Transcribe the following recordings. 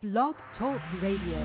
Blog Talk Radio.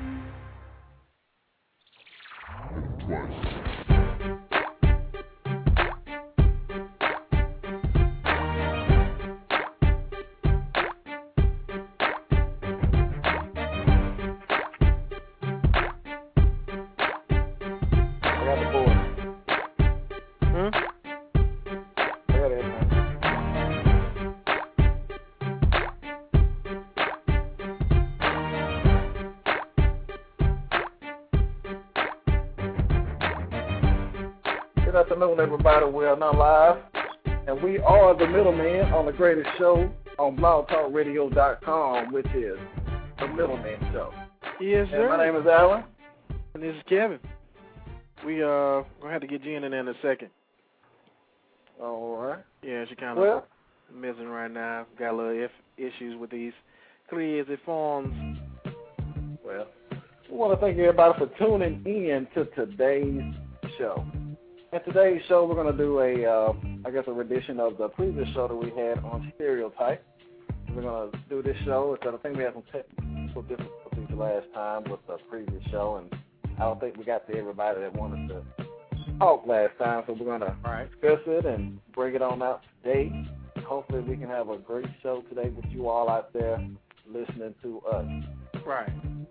Good afternoon, everybody. We are now live, and we are the Middleman on the greatest show on blogtalkradio.com, which is the Middleman Show. Yes, sir. And my name is Alan. And this is Kevin. We're going to have to get Jen in there in a second. All right. Yeah, she kind of missing right now. Got a little issues with these crazy phones. Well, we want to thank everybody for tuning in to today's show. In today's show, we're going to do a rendition of the previous show that we had on Stereotype. We're going to do this show. I think we had some technical difficulties last time with the previous show, and I don't think we got to everybody that wanted to talk last time, so we're going to discuss it and bring it on out today. Hopefully we can have a great show today with you all out there listening to us. Right.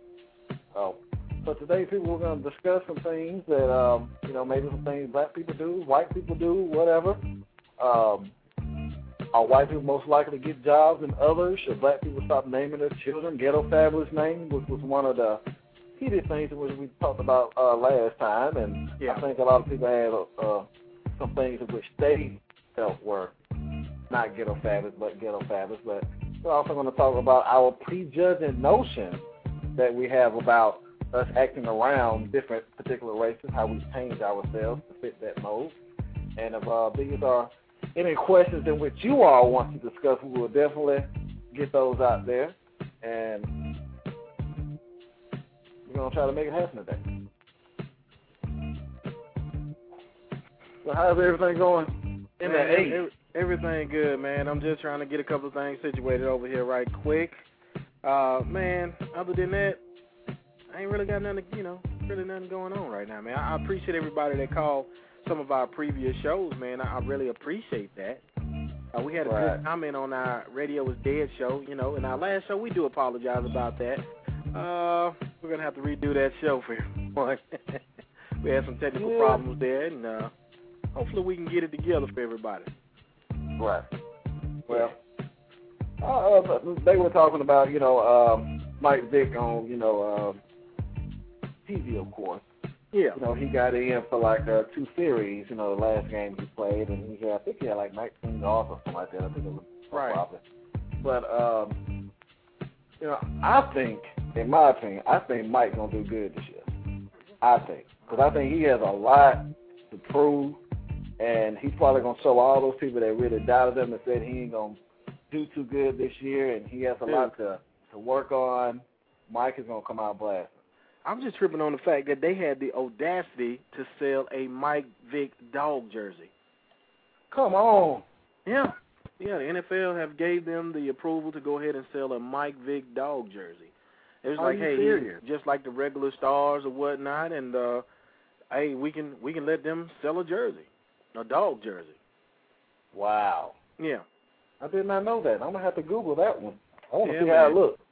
So today, people, we're going to discuss some things that, maybe some things black people do, white people do, whatever. Are white people most likely to get jobs than others? Should black people stop naming their children Ghetto Fabulous names, which was one of the heated things that we talked about last time. And I think a lot of people had some things in which they felt were not Ghetto Fabulous, but Ghetto Fabulous. But we're also going to talk about our prejudging notion that we have about us acting around different particular races, how we change ourselves to fit that mold. And if these are any questions in which you all want to discuss, we will definitely get those out there. And we're going to try to make it happen today. So how's everything going in that age? Everything good, man. I'm just trying to get a couple of things situated over here right quick. Man, other than that, I ain't really got nothing, nothing going on right now, man. I appreciate everybody that called some of our previous shows, man. I really appreciate that. We had a good comment on our Radio is Dead show, in our last show. We do apologize about that. We're going to have to redo that show for everyone. We had some technical problems there, and hopefully we can get it together for everybody. Right. Well, they were talking about, Mike Vick on, TV, of course. Yeah. He got in for like 2 series, the last game he played, and I think he had like 19 yards or something like that. I think it was probably. But, I think, in my opinion, Mike's going to do good this year. I think. Because I think he has a lot to prove, and he's probably going to show all those people that really doubted him and said he ain't going to do too good this year, and he has a lot to work on. Mike is going to come out blasting. I'm just tripping on the fact that they had the audacity to sell a Mike Vick dog jersey. Come on. Yeah. The NFL have gave them the approval to go ahead and sell a Mike Vick dog jersey. It was like, hey, just like the regular stars or whatnot, and hey, we can let them sell a jersey, a dog jersey. Wow. Yeah. I did not know that. I'm gonna have to Google that one. I want to see how it looks.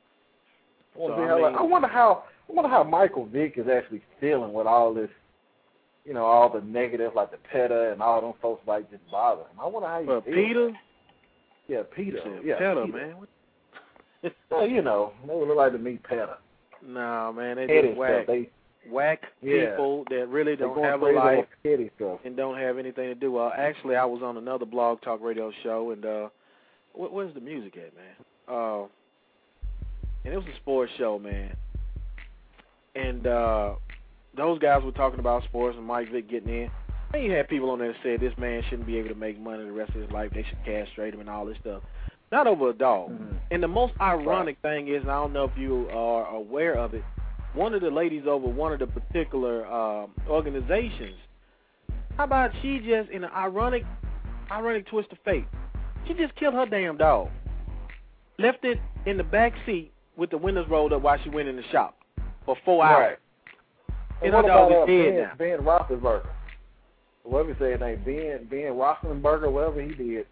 I wonder how Michael Vick is actually feeling with all this, all the negative, like the PETA and all them folks like just bother him. I wonder how you feel. Peter? Yeah, Peter. PETA, man. Well, they would like to meet PETA. No, man, they just whack people that really don't have a life and don't have anything to do. Actually, I was on another Blog Talk Radio show, and where's the music at, man? And it was a sports show, man. And those guys were talking about sports and Mike Vick getting in. And you had people on there that said this man shouldn't be able to make money the rest of his life. They should castrate him and all this stuff. Not over a dog. Mm-hmm. And the most ironic thing is, and I don't know if you are aware of it, one of the ladies over one of the particular organizations, how about she just, in an ironic twist of fate, she just killed her damn dog. left it in the back seat with the windows rolled up while she went in the shop for 4 hours. Right. And her dog is dead now. Ben Roethlisberger. Whatever he said, Ben Roethlisberger, whatever he did.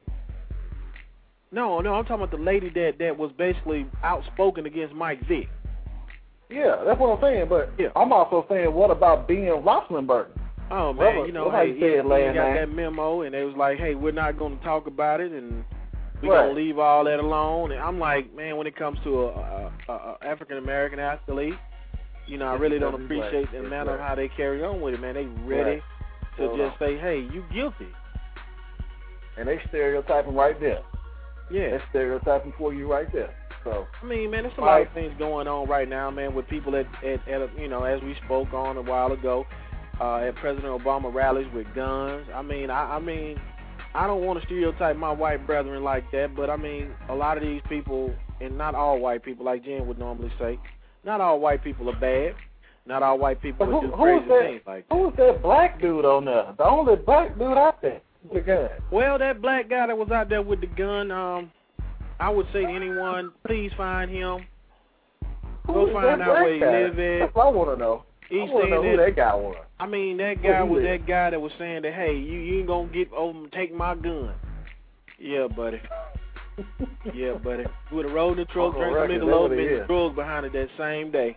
No, I'm talking about the lady that was basically outspoken against Mike Vick. Yeah, that's what I'm saying. But I'm also saying, what about Ben Roethlisberger? Oh man, he got that memo, and they was like, "Hey, we're not going to talk about it, and we're going to leave all that alone." And I'm like, man, when it comes to a African American athlete, I really don't appreciate the manner of how they carry on with it, man. They ready to just say, "Hey, you guilty," and they stereotyping right there. Yeah, they're stereotyping for you right there. So I mean, man, there's a lot of things going on right now, man, with people at as we spoke on a while ago. At President Obama rallies with guns. I mean, I don't want to stereotype my white brethren like that, but I mean, a lot of these people, and not all white people, like Jen would normally say, not all white people are bad. Not all white people do crazy things like that. Who's that black dude on there? The only black dude out there with the gun. Well, that black guy that was out there with the gun, I would say to anyone, please find him. Go find out where he lives at. That's what I want to know. I want to know who that guy was. I mean, that guy was that guy that was saying that, hey, you ain't going to get over and take my gun. Yeah, buddy. Yeah, buddy. We would have rolled the truck, drank some Michelob, and drugs behind it that same day.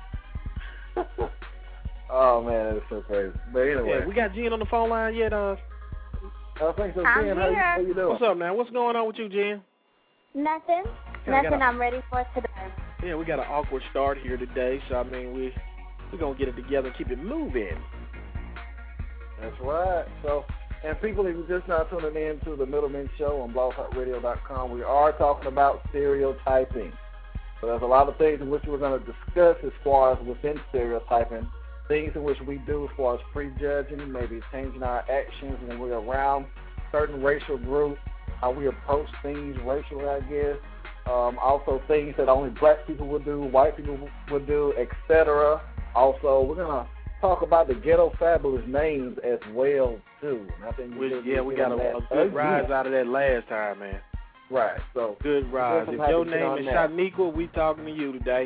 Oh, man, that's so crazy. But anyway. Yeah, we got Jen on the phone line yet? I think so, Jen. How you doing? What's up, man? What's going on with you, Jen? Nothing. I'm ready for today. Yeah, we got an awkward start here today, so, I mean, we're going to get it together and keep it moving. That's right. So, and people, if you're just not tuning in to the Middleman Show on blogtalkradio.com, we are talking about stereotyping. So there's a lot of things in which we're going to discuss as far as within stereotyping, things in which we do as far as prejudging, maybe changing our actions when we're around certain racial groups, how we approach things racially, I guess. Also things that only black people would do, white people would do, etc. Also, we're going to talk about the ghetto fabulous names as well, too. And I think we got a good rise out of that last time, man. Right. So good rise. If your name is Shaniqua, we talking to you today.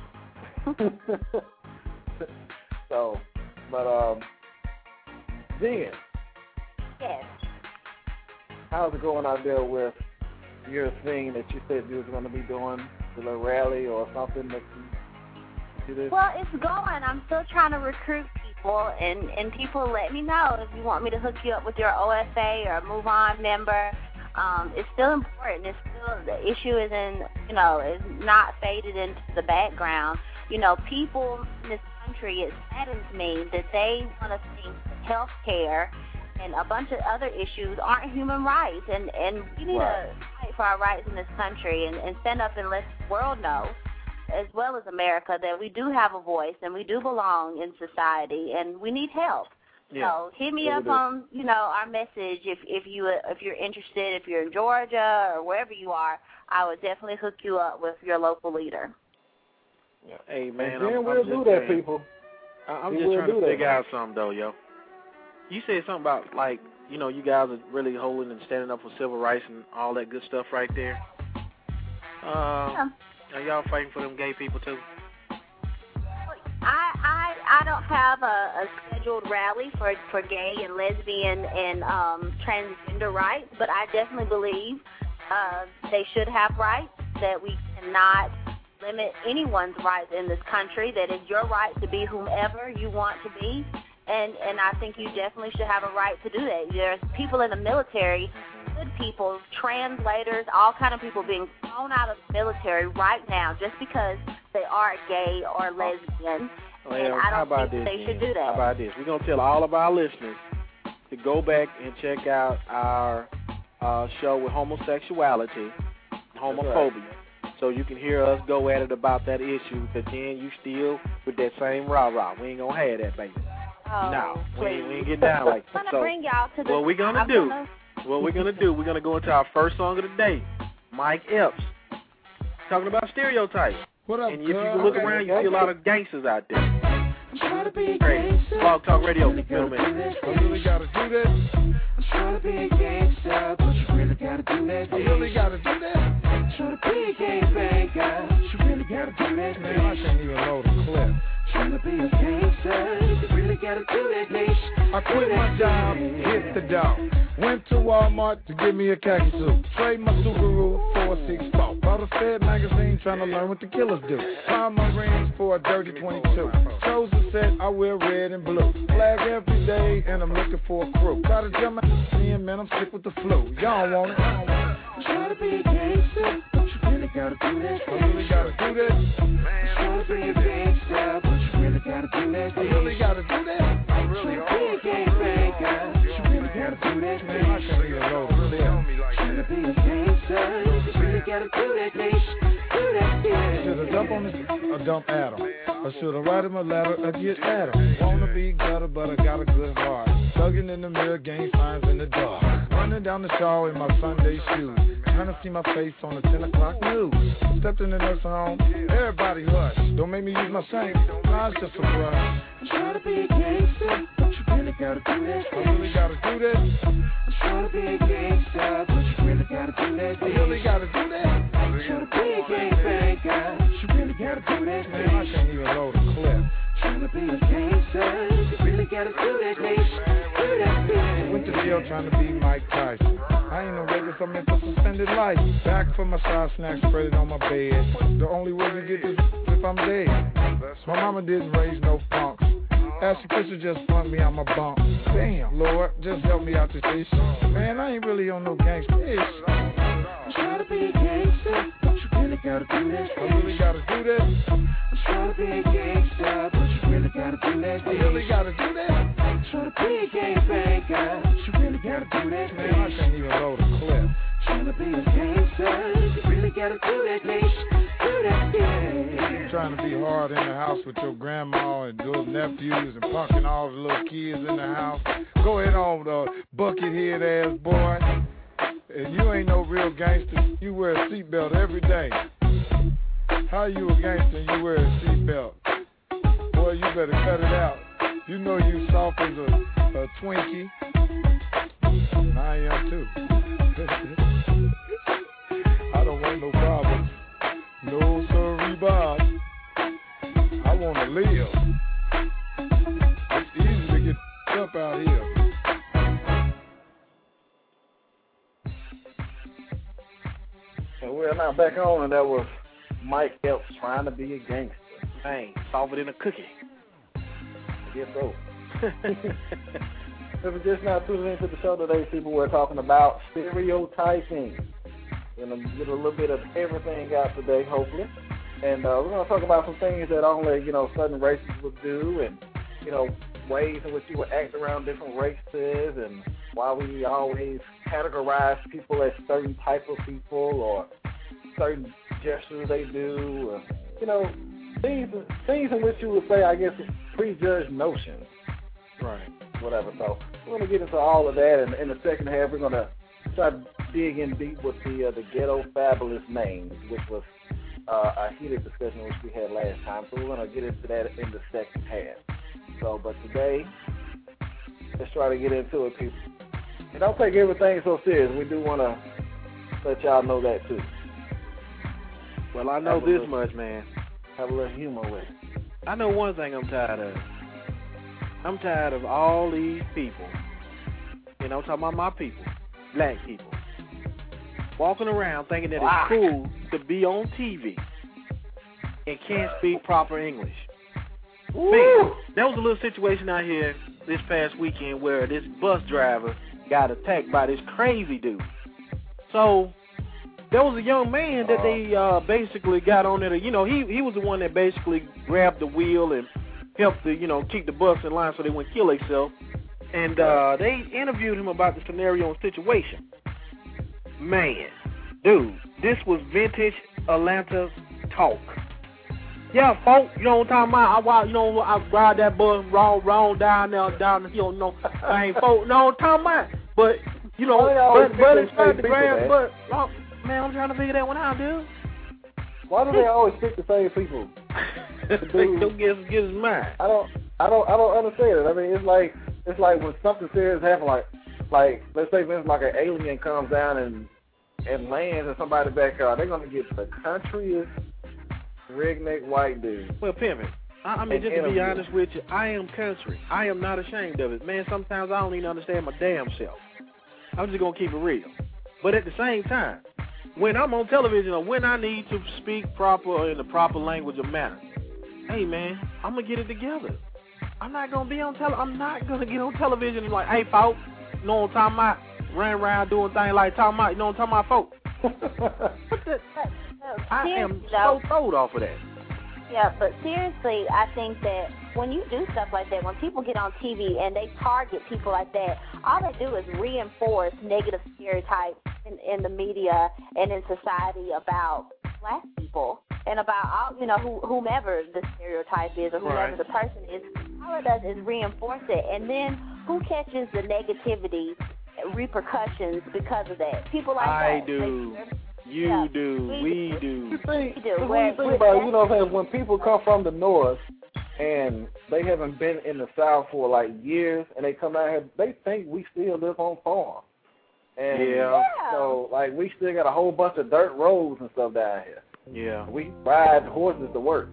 So, but, Jen. Yes. How's it going out there with your thing that you said you was going to be doing, the rally or something that you did? Well, it's going. I'm still trying to recruit people, and people let me know if you want me to hook you up with your OSA or Move On member. It's still important. It's still, the issue is is not faded into the background. People in this country, it saddens me that they want to think health care and a bunch of other issues aren't human rights, and we need to fight for our rights in this country and stand up and let the world know, as well as America, that we do have a voice and we do belong in society and we need help. Yeah. So hit me up on our message if you're interested. If you're in Georgia or wherever you are, I would definitely hook you up with your local leader. Yeah. Hey man, we'll do that, people. I'm just trying to figure out something though, yo. You said something about you guys are really holding and standing up for civil rights and all that good stuff right there. Are y'all fighting for them gay people too? I don't have a scheduled rally for gay and lesbian and transgender rights, but I definitely believe they should have rights, that we cannot limit anyone's rights in this country, that it's your right to be whomever you want to be, and I think you definitely should have a right to do that. There's people in the military, good people, translators, all kind of people being thrown out of the military right now just because they are gay or lesbian. Well, and I don't think they should do that. How about this? We're going to tell all of our listeners to go back and check out our show with homosexuality, homophobia, so you can hear us go at it about that issue, but then you still with that same rah-rah. We ain't going to have that, baby. Oh, no, we ain't getting down like that. I'm going to bring y'all to the... What we're going to do, we're going to go into our first song of the day, Mike Epps, talking about stereotypes. What up, and if you look around, you see a lot of gangsters out there. I'm trying to be a gangster. Blog Talk Radio, gentlemen. I really gotta do this. I'm trying to be a gangster, but you really gotta do that. I really gotta do this. I'm trying to be a gangbanger. that, man. I can't even load a clip. Trying to be a gangster, you really gotta do that, nation. I quit my job, hit the dog. Went to Walmart to get me a khaki suit. Trade my Subaru for a 6-4. Bought a Fed magazine trying to learn what the killers do. Found my rings for a dirty 22. Chose a set, I wear red and blue. Flag every day, and I'm looking for a crew. Gotta jump out and man, I'm sick with the flu. Y'all want it? Try to be a gangster, but you really gotta do that. I really gotta do this. Try to be a gangster, but you really gotta do that. I really gotta do that. I really gotta be a gangster. You really gotta do that. Man, I can't even load a clip. Trying to be a gangster, you really gotta do that, nation. Do that, yeah. Should I dump on this or dump at him? Or should I write him a letter or get at him? Wanna be gutter, but I got a good heart. Thugging in the mirror, gain signs in the dark. Running down the shawl in my Sunday shoes. Trying to see my face on the 10 o'clock news. Stepped in the nursing home, everybody hush. Don't make me use my shank, nah, it's just a brush. Try to be a gangster, but you really gotta do that. I really gotta do this. Try to be a gangster, but you really gotta do that. I really gotta do that. Try to be a gangster, you really gotta do that. Man, I can't even load a clip. Trying to be a gangster, you really gotta do that, nation. Do that, yeah. Went to jail trying to be Mike Tyson. I ain't no rapist, I'm in for suspended life. Back for my side snack, spread it on my bed. The only way you get this if I'm dead. My mama didn't raise no punks. Ashley Fisher just flunked me out my bunk. Damn, Lord, just help me out this issue. Man, I ain't really on no gangsta ish. Try to be a gangster, but you really gotta do that. I really gotta do this. Try to be a gangster, but you really gotta do that. I really gotta do that. Try to be a gangbanger, you really gotta do that. Man, I can't even load a clip. Trying to be a gangster, you really gotta do that, nation. Do that, yeah. Trying to be hard in the house with your grandma and little nephews and punking all the little kids in the house. Go ahead on, bucket head ass boy. And you ain't no real gangster. You wear a seatbelt every day. How you a gangster and you wear a seatbelt? Boy, you better cut it out. You know you soft as a Twinkie. And I am too. I don't want no problems. No, sir, Bob. I want to live. It's easy to get up out here. And we're now back on, and that was Mike Epps Trying to Be a Gangster. Man, solve it in a cookie. Yes, so. If you're just now tuning into the show today, people, we're talking about stereotyping. We're going to get a little bit of everything out today, hopefully. And we're going to talk about some things that only, certain races would do, and, ways in which you would act around different races, and why we always categorize people as certain type of people or certain gestures they do, things in which you would say, I guess, prejudged notions. Right. Whatever. So we're going to get into all of that, and in the second half, we're going to try to dig in deep with the ghetto fabulous names, which was a heated discussion which we had last time. So we're going to get into that in the second half. So, but today, let's try to get into it, people. And don't take everything so serious. We do want to let y'all know that, too. Well, I know this much, man. Have a little humor with it. I know one thing I'm tired of. I'm tired of all these people. I'm talking about my people, black people, walking around thinking that it's cool to be on TV and can't speak proper English. Man, there was a little situation out here this past weekend where this bus driver got attacked by this crazy dude. So there was a young man that they basically got on there. He was the one that basically grabbed the wheel and helped to, keep the bus in line so they wouldn't kill themselves. And they interviewed him about the scenario and situation. Man, dude, this was vintage Atlanta talk. Yeah, folks, you know what I'm talking about? I ride that bus wrong down the hill. I ain't folk, no, I'm talking about. But, but it's not the grand, but, man, I'm trying to figure that one out, dude. Why do they always pick the same people? Don't get his mind. I don't understand it. I mean, it's like when something serious happens, like let's say for instance, like an alien comes down and lands in somebody's backyard, they're gonna get the countryest, Redneck white dude. Well, pimping. I mean, just to be honest with you, I am country. I am not ashamed of it. Man, sometimes I don't even understand my damn self. I'm just going to keep it real. But at the same time, when I'm on television or when I need to speak proper in the proper language or manner, hey, man, I'm going to get it together. I'm not going to be on I'm not going to get on television and like, hey, folks, you know what I'm talking about? Running around doing things like talking about, you know what I'm talking about, folks? I am so throwed off of that. Yeah, but seriously, I think that when you do stuff like that, when people get on TV and they target people like that, all they do is reinforce negative stereotypes in the media and in society about black people and about all, you know, whomever the stereotype is or whomever the person is. All it does is reinforce it, and then who catches the negativity repercussions because of that? People like that. I do. You do. We do. When you think about it, you know what I'm saying? When people come from the north and they haven't been in the south for like years and they come out here, they think we still live on farm. And so like we still got a whole bunch of dirt roads and stuff down here. Yeah. We ride horses to work.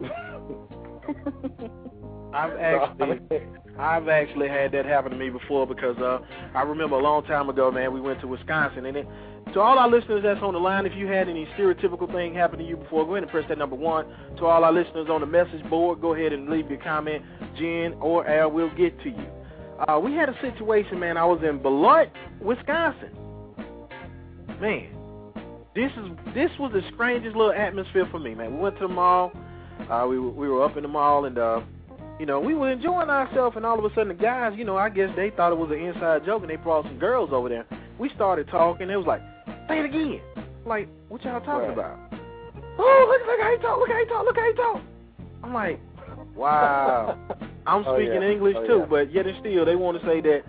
I've actually had that happen to me before because I remember a long time ago, man, we went to Wisconsin, and to all our listeners that's on the line, if you had any stereotypical thing happen to you before, go ahead and press that number 1. To all our listeners on the message board, go ahead and leave your comment. Jen or Al will get to you. We had a situation, man. I was in Beloit, Wisconsin. Man, this was the strangest little atmosphere for me, man. We went to the mall. We were up in the mall, and you know, we were enjoying ourselves, and all of a sudden the guys, you know, I guess they thought it was an inside joke, and they brought some girls over there. We started talking. It was like, say it again. Like, what y'all talking about? Oh, look how he talk, look how he talk. I'm like, wow. I'm speaking English too, but yet and still they want to say that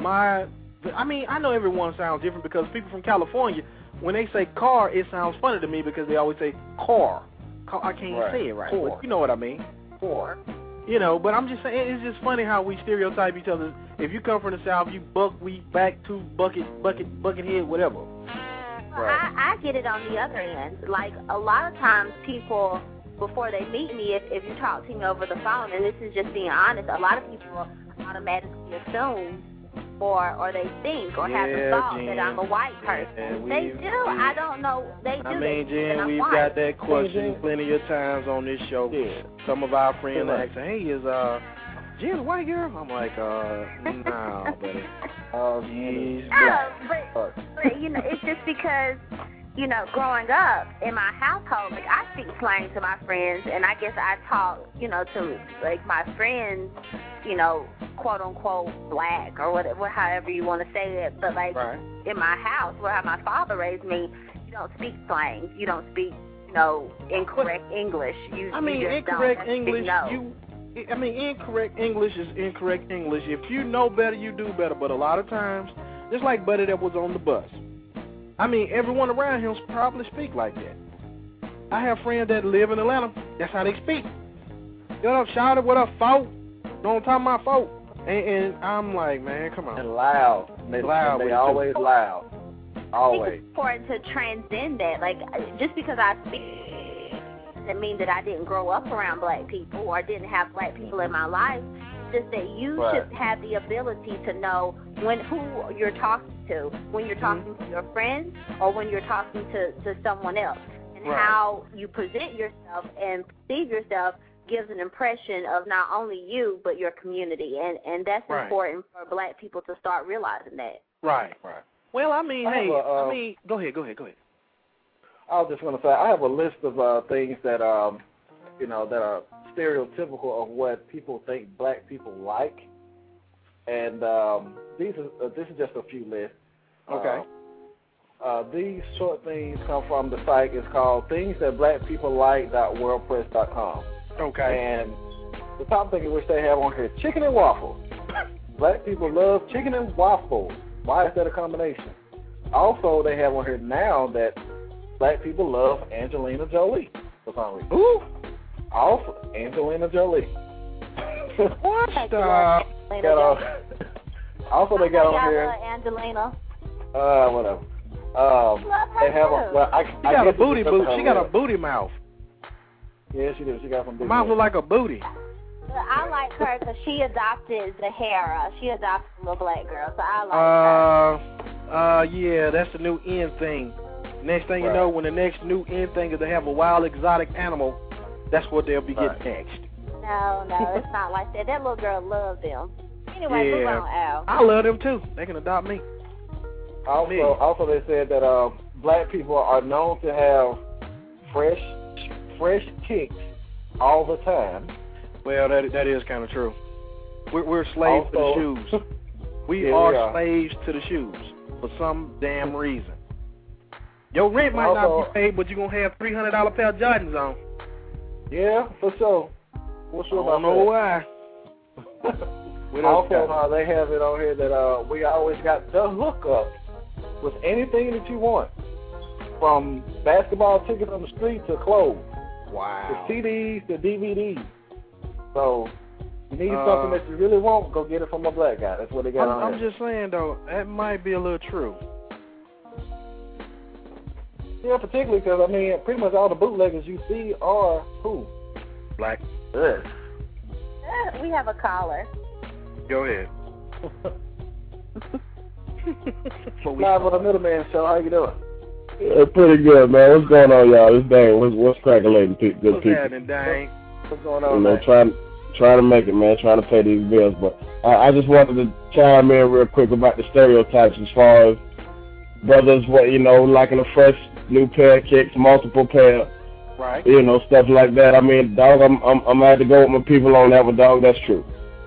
I mean, I know everyone sounds different because people from California, when they say car, it sounds funny to me because they always say car. I can't say it right, but you know what I mean. Car. You know, but I'm just saying, it's just funny how we stereotype each other. If you come from the South, you we back to bucket head, whatever. Well, I get it on the other end. Like, a lot of times people, before they meet me, if you talk to me over the phone, and this is just being honest, a lot of people automatically assume or they think or have the thought that I'm a white person. They do. I don't know. They do. I mean, Jen, we've got that question plenty of times on this show. Yeah. Some of our friends ask, hey, is Jen a white girl? I'm like, no, buddy. She's black. But, you know, it's just because, you know, growing up in my household, like, I speak slang to my friends, and I guess I talk, you know, to, like, my friends, you know, quote-unquote black or whatever, however you want to say it. But, like, in my house, where my father raised me, you don't speak slang. You don't speak, you know, incorrect English. Incorrect English, incorrect English is incorrect English. If you know better, you do better. But a lot of times, just like Buddy that was on the bus, I mean, everyone around him probably speak like that. I have friends that live in Atlanta. That's how they speak. What up, shouted? What up, folk? Don't talk my folk. And I'm like, man, come on. And loud. They always loud. Always. It's important to transcend that. Like, just because I speak doesn't mean that I didn't grow up around black people or didn't have black people in my life. It's just that you should have the ability to know who you're talking to, when you're talking to your friends or when you're talking to someone else. And how you present yourself and perceive yourself gives an impression of not only you but your community. And that's important for black people to start realizing that. Right. Well, I mean, go ahead. I was just going to say, I have a list of things that, you know, that are stereotypical of what people think black people like, and this is just a few lists. Okay. These short things come from the site. It's called thingsthatblackpeoplelike.wordpress.com. Okay. And the top thing which they have on here, chicken and waffles. Black people love chicken and waffles. Why is that a combination? Also, they have on here now that black people love Angelina Jolie for some reason. Ooh. Also, Angelina Jolie. What? Also, they got on here. Angelina. Whatever. They have. She got a booty boot. She got a booty mouth. Yeah, she did. She got some big. Mom look like a booty. Well, I like her because she adopted Zahara. She adopted a little black girl, so I like her. Yeah, that's the new in thing. Next thing you know, when the next new in thing is to have a wild exotic animal, that's what they'll be getting next. No, it's not like that. That little girl loved them. Anyway, move on, Al. I love them too. They can adopt me. Also, they said that black people are known to have fresh kicks all the time. Well, that is kind of true. We're slaves to the shoes. We are slaves to the shoes for some damn reason. Your rent might not be paid, but you're going to have $300 pair of Jordans on. Yeah, for sure. I don't know why. Also, they have it on here that we always got the hookup with anything that you want, from basketball tickets on the street to clothes. Wow. To CDs to DVDs. So, you need something that you really want, go get it from a black guy. That's what they got on here. I'm just saying, though, that might be a little true. Yeah, particularly because, I mean, pretty much all the bootleggers you see are who? Black. Yes. We have a caller. Go ahead. Live on the Middleman Show. How you doing? Pretty good, man. What's going on, y'all? It's Dane. What's cracking, good people? What's happening, Dane? What's going on, man? Trying to make it, man. Trying to pay these bills. But I just wanted to chime in real quick about the stereotypes as far as brothers, liking a fresh new pair of kicks, multiple pair. Right. Stuff like that. I mean, dog, I'm gonna have to go with my people on that one, dog. That's true.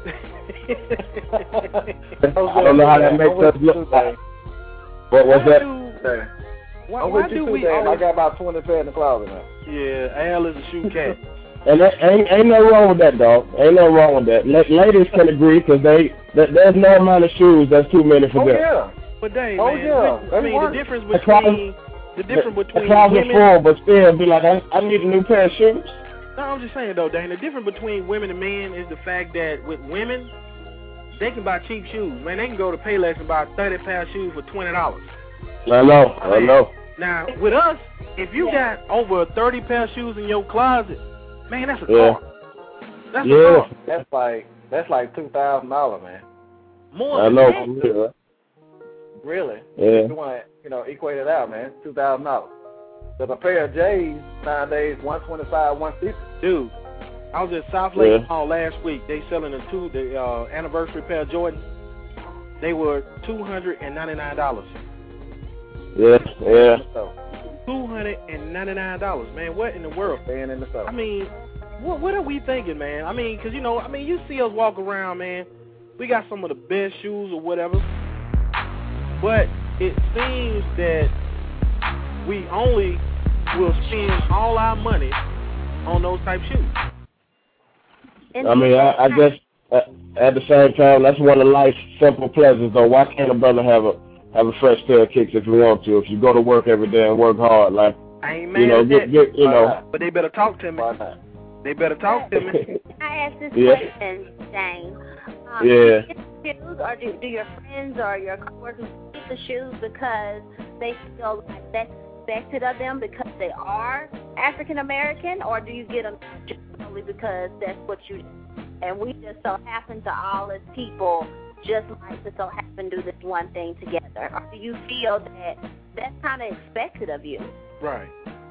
I don't know how that makes us look. What was that? Why do we? I got about 20 pairs in the closet now. Yeah, Al is a shoe cat. And ain't no wrong with that, dog. Ain't no wrong with that. Ladies can agree because there's no amount of shoes that's too many for them. Yeah. But Dave, man, I mean, the difference between a closet full, but still be like, I need a new pair of shoes. No, I'm just saying though, Dane. The difference between women and men is the fact that with women, they can buy cheap shoes. Man, they can go to Payless and buy 30 pair of shoes for $20. I know. Now, with us, if you got over 30 pair of shoes in your closet, man, that's a car. That's a car. That's like $2,000, man. More. I know. Really? Yeah. If you want to, equate it out, man, $2,000. There's a pair of J's nowadays, $125, $150. Dude, I was at South Lake Mall last week. They selling the anniversary pair of Jordans. They were $299. Yeah. $299, man. What in the world? Staying in the store. I mean, what are we thinking, man? I mean, because you see us walk around, man. We got some of the best shoes or whatever, but it seems that we only will spend all our money on those type shoes. I mean, I guess at the same time, that's one of life's simple pleasures, though. Why can't a brother have a fresh pair of kicks if you want to? If you go to work every day and work hard, like, I ain't mad at that. But they better talk to me. They better talk to me. I asked this question, Dane. Do you get shoes, or do your friends or your coworkers get the shoes because they feel like that's expected of them because they are African American, or do you get them just only because that's what you do? And we just so happen to all as people just like to so happen to do this one thing together? Or do you feel that that's kind of expected of you? Right.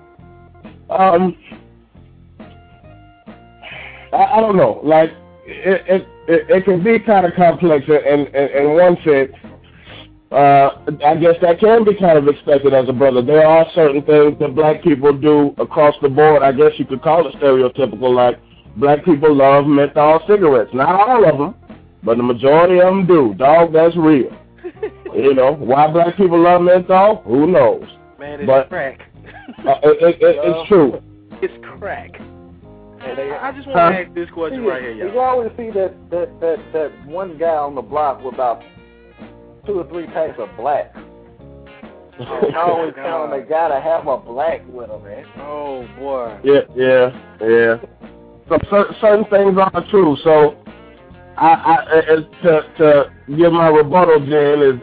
I don't know. Like, it can be kind of complex in one sense. I guess that can be kind of expected as a brother. There are certain things that black people do across the board. I guess you could call it stereotypical, like black people love menthol cigarettes. Not all of them, but the majority of them do. Dog, that's real. Why black people love menthol? Who knows? Man, it's crack. It's true. It's crack. I just want to ask this question right here, y'all. You always see that one guy on the block with about 2 or 3 packs of black. I always tell them they gotta have a black with them, man. Oh boy. Yeah. So certain things are true. So I to give my rebuttal, Jen,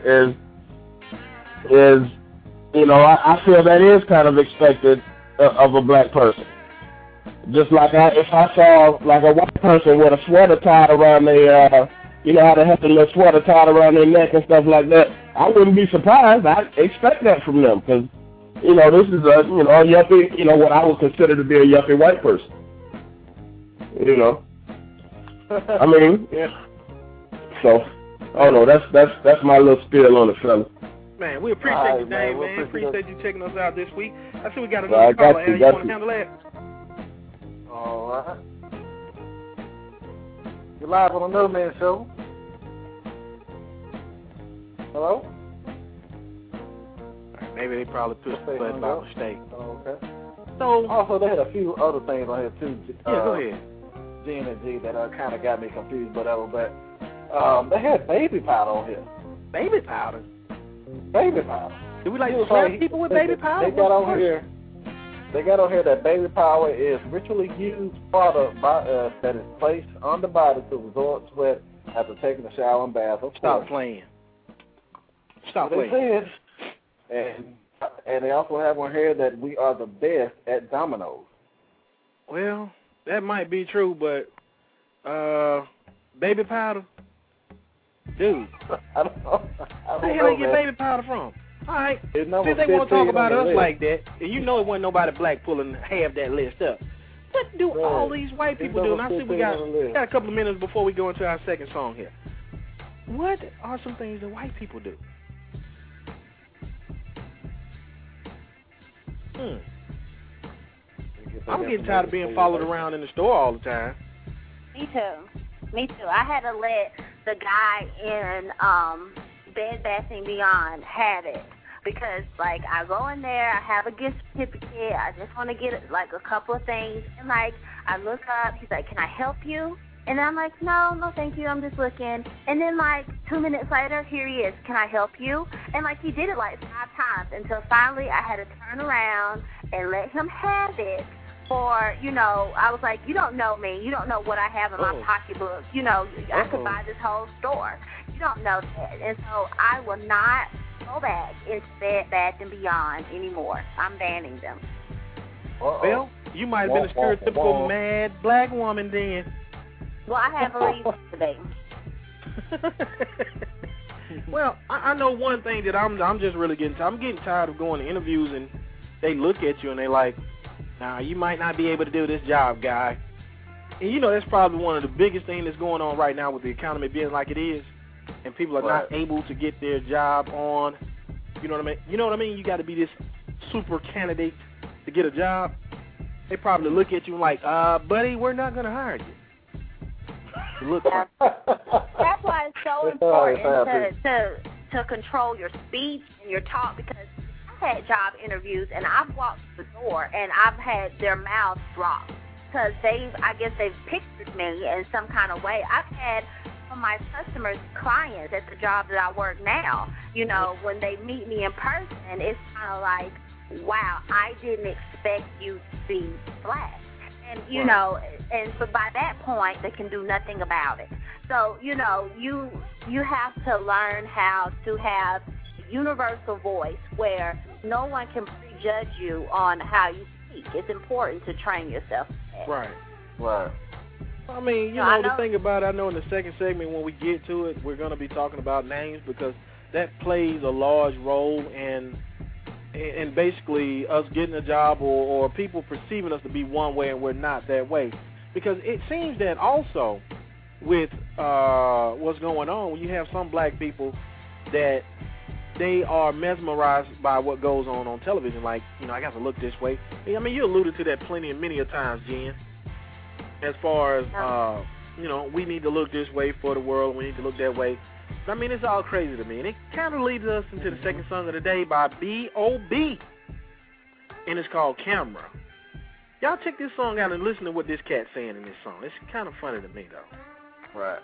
is I feel that is kind of expected of a black person. Just like if I saw like a white person with a sweater tied around their, you know how they have the little sweater tied around their neck and stuff like that, I wouldn't be surprised. I expect that from them because, you know, this is a, you know, a yuppie, you know, what I would consider to be a yuppie white person. You know, I mean, yeah. So, I don't know. That's my little spiel on the fella. Man, we appreciate you, Dave, man. Appreciate you checking us out this week. I see we got another caller. Al, you want to handle that? All right. You're live on the No Man Show. Hello? Maybe they probably pushed the button by mistake. Oh, okay. So also, they had a few other things on here too. Yeah, go ahead. Gene and G that kind of got me confused, whatever. But they had baby powder on here. Baby powder. Baby powder. Do we like to slap people with baby powder? They got on here. They got on here that baby powder is ritually used product that is placed on the body to absorb sweat after taking a shower and bath. Stop playing. Stop playing. And they also have on here that we are the best at dominoes. Well, that might be true, but baby powder, dude. I don't know. Where the hell you get baby powder from? All right, since they want to talk about us like that, and you know it wasn't nobody black pulling half that list up, what do all these white people do? And I see we got a couple of minutes before we go into our second song here. What are some things that white people do? I'm getting tired of being followed around in the store all the time. Me too. I had to let the guy in Bed Bath & Beyond have it because, like, I go in there, I have a gift certificate, I just want to get, like, a couple of things, and, like, I look up, he's like, can I help you? And I'm like, no, thank you, I'm just looking. And then, like, 2 minutes later, here he is, can I help you? And, like, he did it, like, 5 times until finally I had to turn around and let him have it for, you know, I was like, you don't know me. You don't know what I have in my pocketbook. You know, I could buy this whole store. You don't know that. And so I will not go back into Bed Bath & Beyond anymore. I'm banning them. Well, you might have been a stereotypical mad black woman then. Well, I have a reason today. Well, I know one thing that I'm just really getting tired. I'm getting tired of going to interviews and they look at you and they like, nah, you might not be able to do this job, guy. And you know that's probably one of the biggest things that's going on right now with the economy being like it is, and people are not able to get their job on. You know what I mean? You know what I mean? You got to be this super candidate to get a job. They probably look at you like, buddy, we're not going to hire you. Look. That's why it's so important to control your speech and your talk, because I've had job interviews and I've walked through the door and I've had their mouths drop because I guess they've pictured me in some kind of way. I've had some of my customers, clients at the job that I work now, you know, when they meet me in person, it's kind of like, wow, I didn't expect you to be black. And, you know, and so by that point, they can do nothing about it. So, you know, you have to learn how to have universal voice where no one can prejudge you on how you speak. It's important to train yourself. Right. I mean, you know, the thing about it, I know in the second segment when we get to it, we're going to be talking about names because that plays a large role in basically us getting a job or people perceiving us to be one way and we're not that way. Because it seems that also with what's going on, when you have some black people that they are mesmerized by what goes on television. Like, you know, I got to look this way. I mean, you alluded to that many a times, Jen, as far as, you know, we need to look this way for the world, we need to look that way. I mean, it's all crazy to me. And it kind of leads us into the second song of the day by B.O.B. And it's called Camera. Y'all check this song out and listen to what this cat's saying in this song. It's kind of funny to me, though. Right.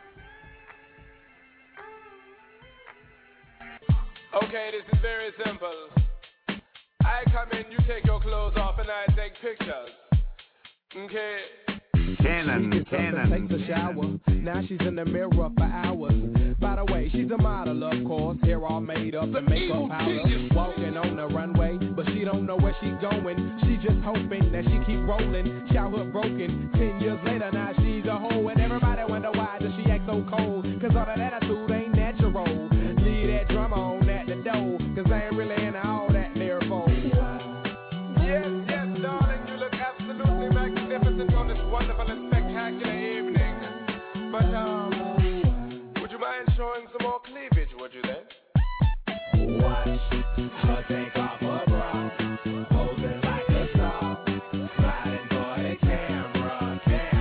Okay, this is very simple. I come in, you take your clothes off, and I take pictures. Okay? Takes a shower. Now she's in the mirror for hours. By the way, she's a model, of course. Hair all made up and makeup powder. Walking on the runway, but she don't know where she's going. She just hoping that she keep rolling. Childhood broken. 10 years later, now she's a hoe. And everybody wonder why does she act so cold? Cause all that attitude ain't natural. Leave that drama on at the door. Cause I ain't really into all that lyrical. Yes, darling, you look absolutely magnificent on this wonderful and spectacular evening. But, would you mind showing some more cleavage, would you then? Watch her take off her bra, posing like a star, smiling for the camera.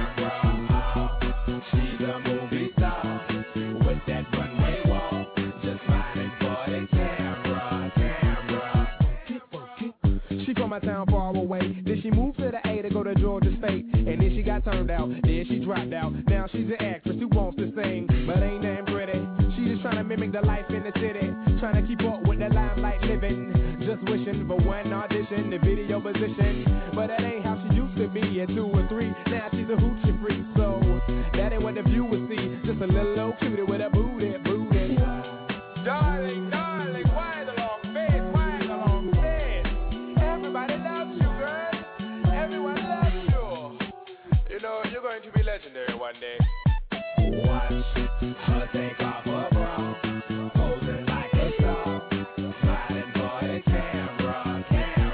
She's a movie star with that runway walk, just smiling for the camera. She from a town far away. Then she moved to the A to go to Georgia State, and then she got turned out. Then she dropped out. Now she's an actress who wants to sing, but ain't that pretty. She just trying to mimic the life in the city, trying to keep up with the limelight living. Just wishing for one audition, the video position, but that ain't how she used to be at 2 or 3. Now she's a hoochie freak, so that ain't what the viewers see. Just a little old cutie with a booty. Darling, why the long face? Why the long face? Everybody loves you, girl. Everyone loves you. You know, you're going to be legendary one day. Watch her take off her bra, posing like a star, smiling for the camera.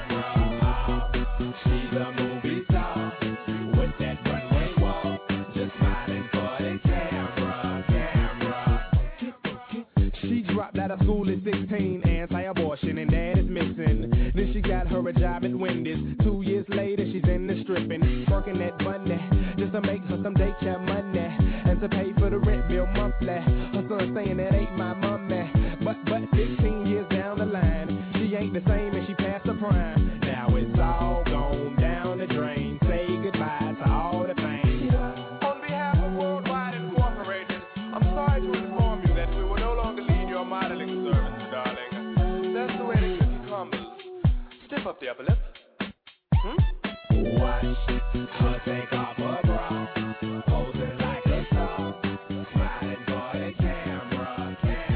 She's a movie star with that runway walk, just smiling for the camera. She dropped out of school at 16, anti-abortion, and dad is missing. Then she got her a job at Wendy's. 2 years later, she's in the stripping, working that money just to make her some daycare money and to pay for the rent bill monthly. Her son saying that ain't my mommy, but 15 years down the line, she ain't the same and she passed her prime. Now it's all gone down the drain. Say goodbye to all the fame. On behalf of Worldwide Incorporated, I'm sorry to inform you that we will no longer lead your modeling service, darling. That's the way the cookie crumbles. Stiff up the upper lip. Watch her take off her bra, posing like a star, smiling for the camera.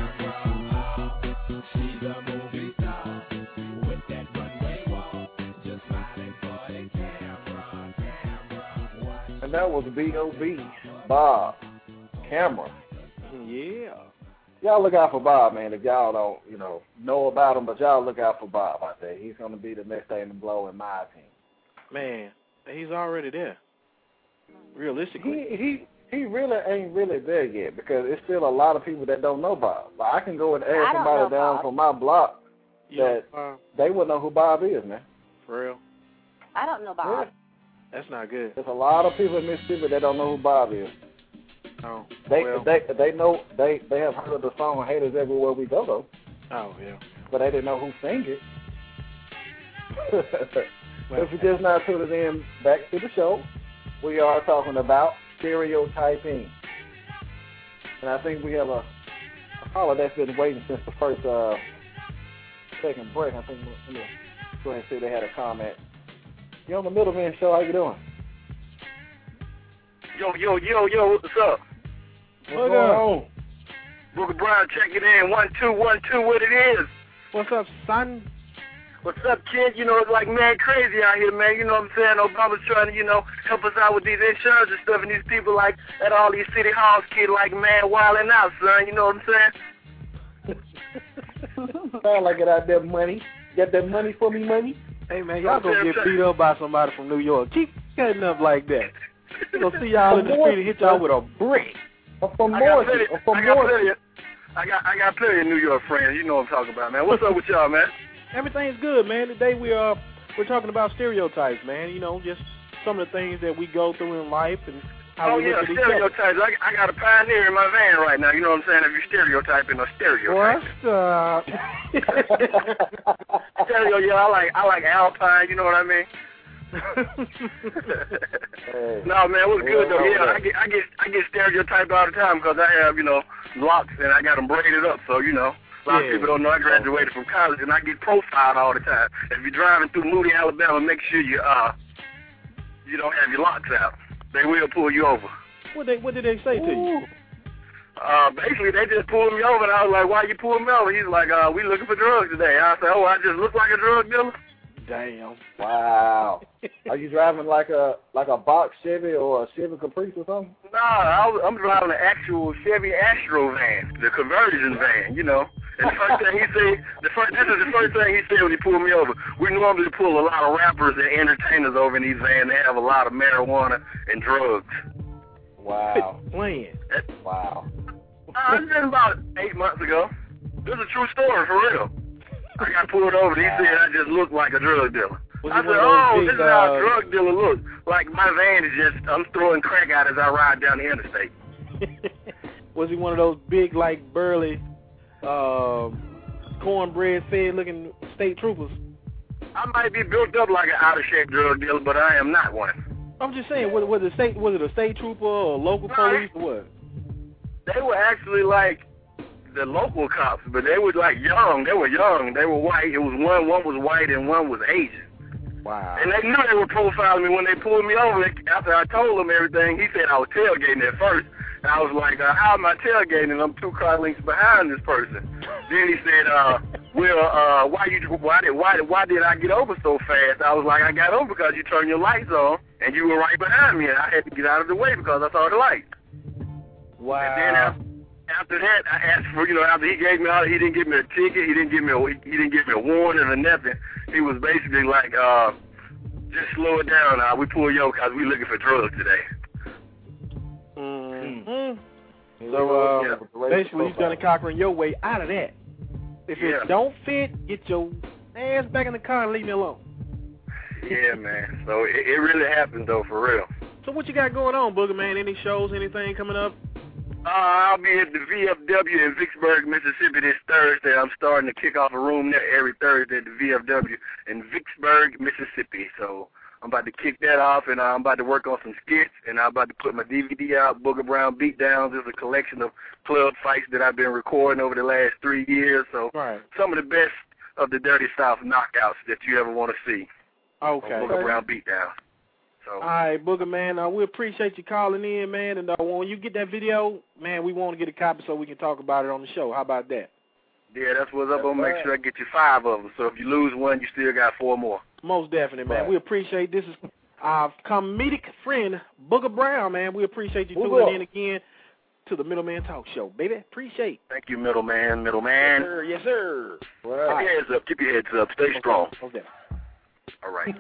She's a movie star with that runway walk, just smiling for the camera. And that was B.O.B. Bob Camera. Yeah. Y'all look out for Bob, man. If y'all don't, know about him, but y'all look out for Bob out there. He's going to be the next thing to blow, in my opinion. Man, he's already there. Realistically. He really ain't really there yet because it's still a lot of people that don't know Bob. Like, I can go and ask somebody down from my block that they wouldn't know who Bob is, man. For real? I don't know Bob. Yeah. That's not good. There's a lot of people in Mississippi that don't know who Bob is. Oh, they know they have heard of the song "Haters Everywhere We Go" though. Oh yeah. But they didn't know who sang it. If you're just not tuning in, back to the show, we are talking about stereotyping, and I think we have a caller that's been waiting since the first second break. I think let me go ahead and see if they had a comment. You're on the Middleman Show. How you doing? Yo, what's up? What's going on? Booker Brown checking in, 1 2 1 2, what it is? What's up, son? What's up, kid? It's like mad crazy out here, man. You know what I'm saying? Obama's trying to, help us out with these insurance and stuff, and these people like at all these city halls, kid, like man wilding out, son. You know what I'm saying? Sound like it out there, money. Got that money for me, money? Hey man, y'all gonna get beat up by somebody from New York. Keep cutting up like that. You gonna see y'all in the street and hit y'all with a brick. I got plenty of New York friends. You know what I'm talking about, man. What's up with y'all, man? Everything's good, man. Today we're talking about stereotypes, man. Just some of the things that we go through in life and how we look at each other. Stereotypes. I got a Pioneer in my van right now. You know what I'm saying? If you're stereotyping or stereotyping. Stereo, yeah. I like Alpine. You know what I mean? No, man, it was good though. Yeah, I get stereotyped all the time because I have locks and I got them braided up. So a lot of people don't know I graduated from college and I get profiled all the time. If you're driving through Moody, Alabama, make sure you don't have your locks out. they will pull you over. What did they say to you? Basically, they just pulled me over, and I was like, why you pulling me over? He's like, we looking for drugs today. I said, oh, I just look like a drug dealer? Damn. Wow. Are you driving like a box Chevy or a Chevy Caprice or something? No, I'm driving an actual Chevy Astro van, the conversion van, you know. And the first thing he said, this is the first thing he said when he pulled me over. We normally pull a lot of rappers and entertainers over in these vans. They have a lot of marijuana and drugs. Wow. Playing. Wow. It's been about 8 months ago. This is a true story, for real. I got pulled over. He said I just look like a drug dealer. I said, oh, this is how a drug dealer looks. Like, my van is just, I'm throwing crack out as I ride down the interstate. Was he one of those big, like, burly, cornbread fed looking state troopers? I might be built up like an out-of-shape drug dealer, but I am not one. I'm just saying, was it a state trooper or local police or what? They were actually like the local cops, but they were like young. They were young. They were white. It was one was white and one was Asian. Wow. And they knew they were profiling me when they pulled me over. After I told them everything, he said I was tailgating at first. And I was like, how am I tailgating? I'm 2 car lengths behind this person. Then he said, well, why did I get over so fast? I was like, I got over because you turned your lights on and you were right behind me, and I had to get out of the way because I saw the light. Wow. And then after that, I asked for, after he gave me all, he didn't give me a ticket, he didn't give me a warning or nothing. He was basically like, just slow it down. We pull you over because we looking for drugs today. Mm-hmm. So basically, he's gonna Cochran your way out of that. If it don't fit, get your ass back in the car and leave me alone. Yeah, man. So it really happened though, for real. So what you got going on, Booger Man? Any shows, anything coming up? I'll be at the VFW in Vicksburg, Mississippi this Thursday. I'm starting to kick off a room there every Thursday at the VFW in Vicksburg, Mississippi. So I'm about to kick that off, and I'm about to work on some skits, and I'm about to put my DVD out, Booger Brown Beatdowns. It's a collection of club fights that I've been recording over the last 3 years. So some of the best of the Dirty South knockouts that you ever want to see. Okay. Booger Brown Beatdowns. So. All right, Booger Man, we appreciate you calling in, man, and when you get that video, man, we want to get a copy so we can talk about it on the show. How about that? Yeah, that's what's up. I'm going to make sure I get you 5 of them, so if you lose one, you still got 4 more. Most definitely, man. We appreciate this is our comedic friend, Booger Brown, man. We appreciate you tuning in again to the Middleman Talk Show, baby. Appreciate. Thank you, middleman. Yes, sir. Well, keep your heads up. Keep your heads up. Stay strong. Okay. All right.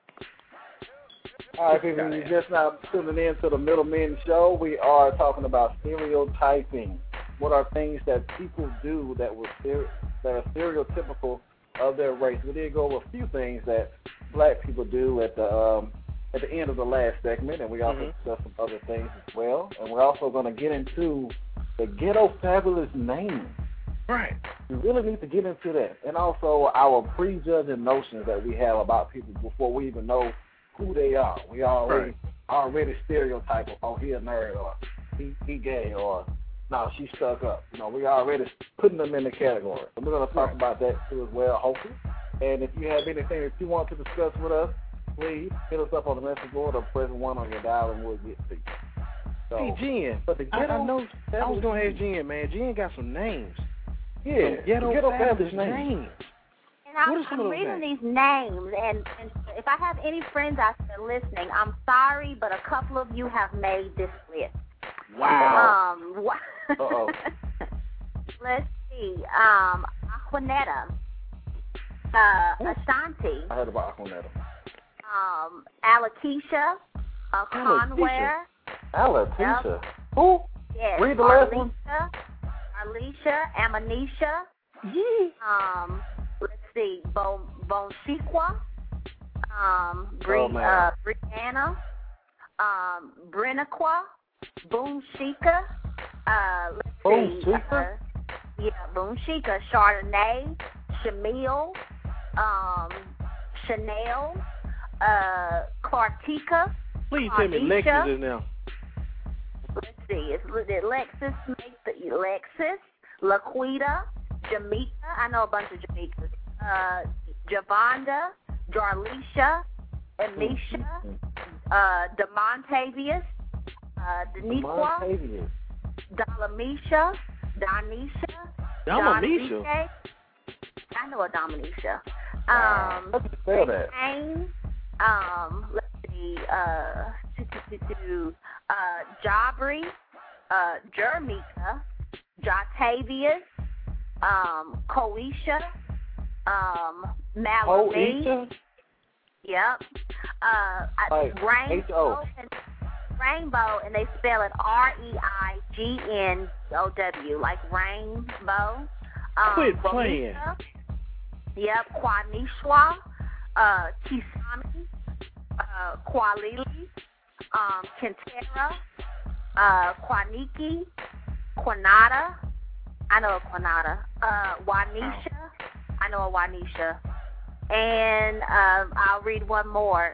All right, people, you're just now tuning in to the Middleman Show. We are talking about stereotyping. What are things that people do that are stereotypical of their race? We did go over a few things that black people do at the end of the last segment, and we also discussed some other things as well. And we're also going to get into the ghetto fabulous name. Right. We really need to get into that, and also our prejudging notions that we have about people before we even know who they are. We already stereotype them. Oh, he a nerd, or he gay, or no, she stuck up. We already putting them in the category. So we're going to talk about that too as well, hopefully. And if you have anything that you want to discuss with us, please hit us up on the message board or press 1 on your dial and we'll get to you. So, hey, Jen, I know. I was going to ask Jen, man. Jen got some names. Yeah, ghetto fabulous names. And I'm reading these names, and if I have any friends out there listening, I'm sorry, but a couple of you have made this list. Wow. Let's see. Aquanetta. Ashanti. I heard about Aquanetta. Alakisha. Conware. Alakisha. Yep. Who? Yes. Read the last one. Alicia. Amanisha. Let's see. Bonshikwa. Brianna. Brenaqua. Boomshika. Boomshika? Boomshika. Chardonnay. Shamil. Chanel. Clartika. Please tell me Lexus is now. Let's see. It's Lexus. Lexus. Laquita. Jamaica. I know a bunch of Jamaicans. Javonda. Darlisha. Anisha. Demontavious, Daniqua, Dalamisha, Domisha. I know a Domisha. Let's spell that. Let's see, Jabri, Jermika, Jatavius, Koisha, Malamee. Yep. Rainbow, and they spell it REIGNOW, like rainbow. Quit playing. Yep. Quanishwa, Kisami, Qualili, Kintera, Quaniki, Quanata. I know a Quanata. Wanisha. I know a Wanisha. And I'll read one more.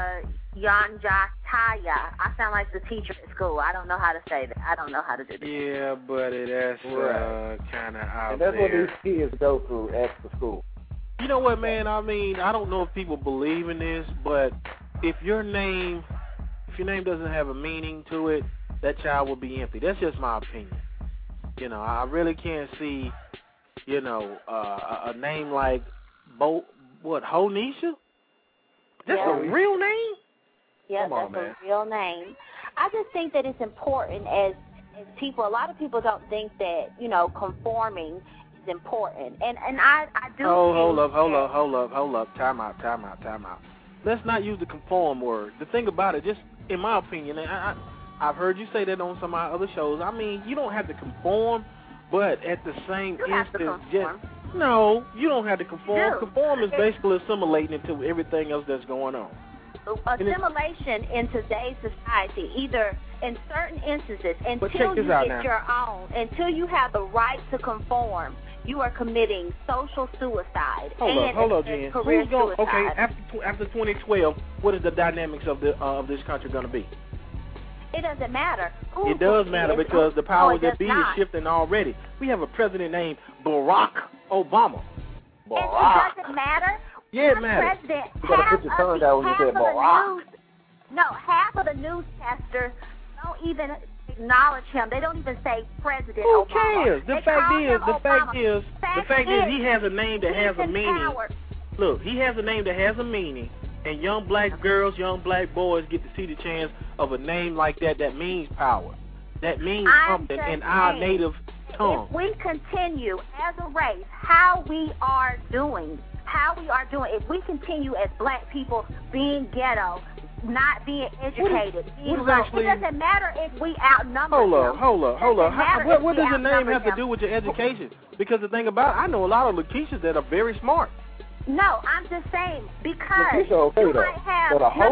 Yanjataya. I sound like the teacher at school. I don't know how to say that. I don't know how to do that. Yeah, buddy, that's kind of out and that's there. what these kids go through after school. You know what, man? I mean, I don't know if people believe in this, but if your name doesn't have a meaning to it, that child will be empty. That's just my opinion. You know, I really can't see, you know, a name like Honisha? That's a real name? Yeah, that's a real name. I just think that it's important as people. A lot of people don't think that, you know, conforming is important. And I do. Hold up. Time out. Let's not use the conform word. The thing about it, just in my opinion, and I've heard you say that on some of my other shows. I mean, you don't have to conform, but at the same instant, no, you don't have to conform. Conform is basically assimilating into everything else that's going on. Assimilation in today's society, either in certain instances, until you get your own, until you have the right to conform, you are committing social suicide. Hold up, Jen. Who's going? Okay, after 2012, what is the dynamics of this country going to be? It doesn't matter. It does matter because the powers that be is shifting already. We have a president named Barack Obama. And it doesn't matter. Yeah, it matters. You got to put your tongue down when you say Barack. Half of the newscasters don't even acknowledge him. They don't even say President Obama. Who cares? The fact is, he has a name that has a meaning. Look, he has a name that has a meaning, and young black girls, young black boys get to see the chance of a name like that means power. That means something in our native tongue. If we continue as a race, how we are doing, if we continue as black people being ghetto, not being educated, it doesn't matter if we outnumber them. Hold up. What does your name have to do with your education? Because the thing about it, I know a lot of Lakeishas that are very smart. No, I'm just saying because you might have.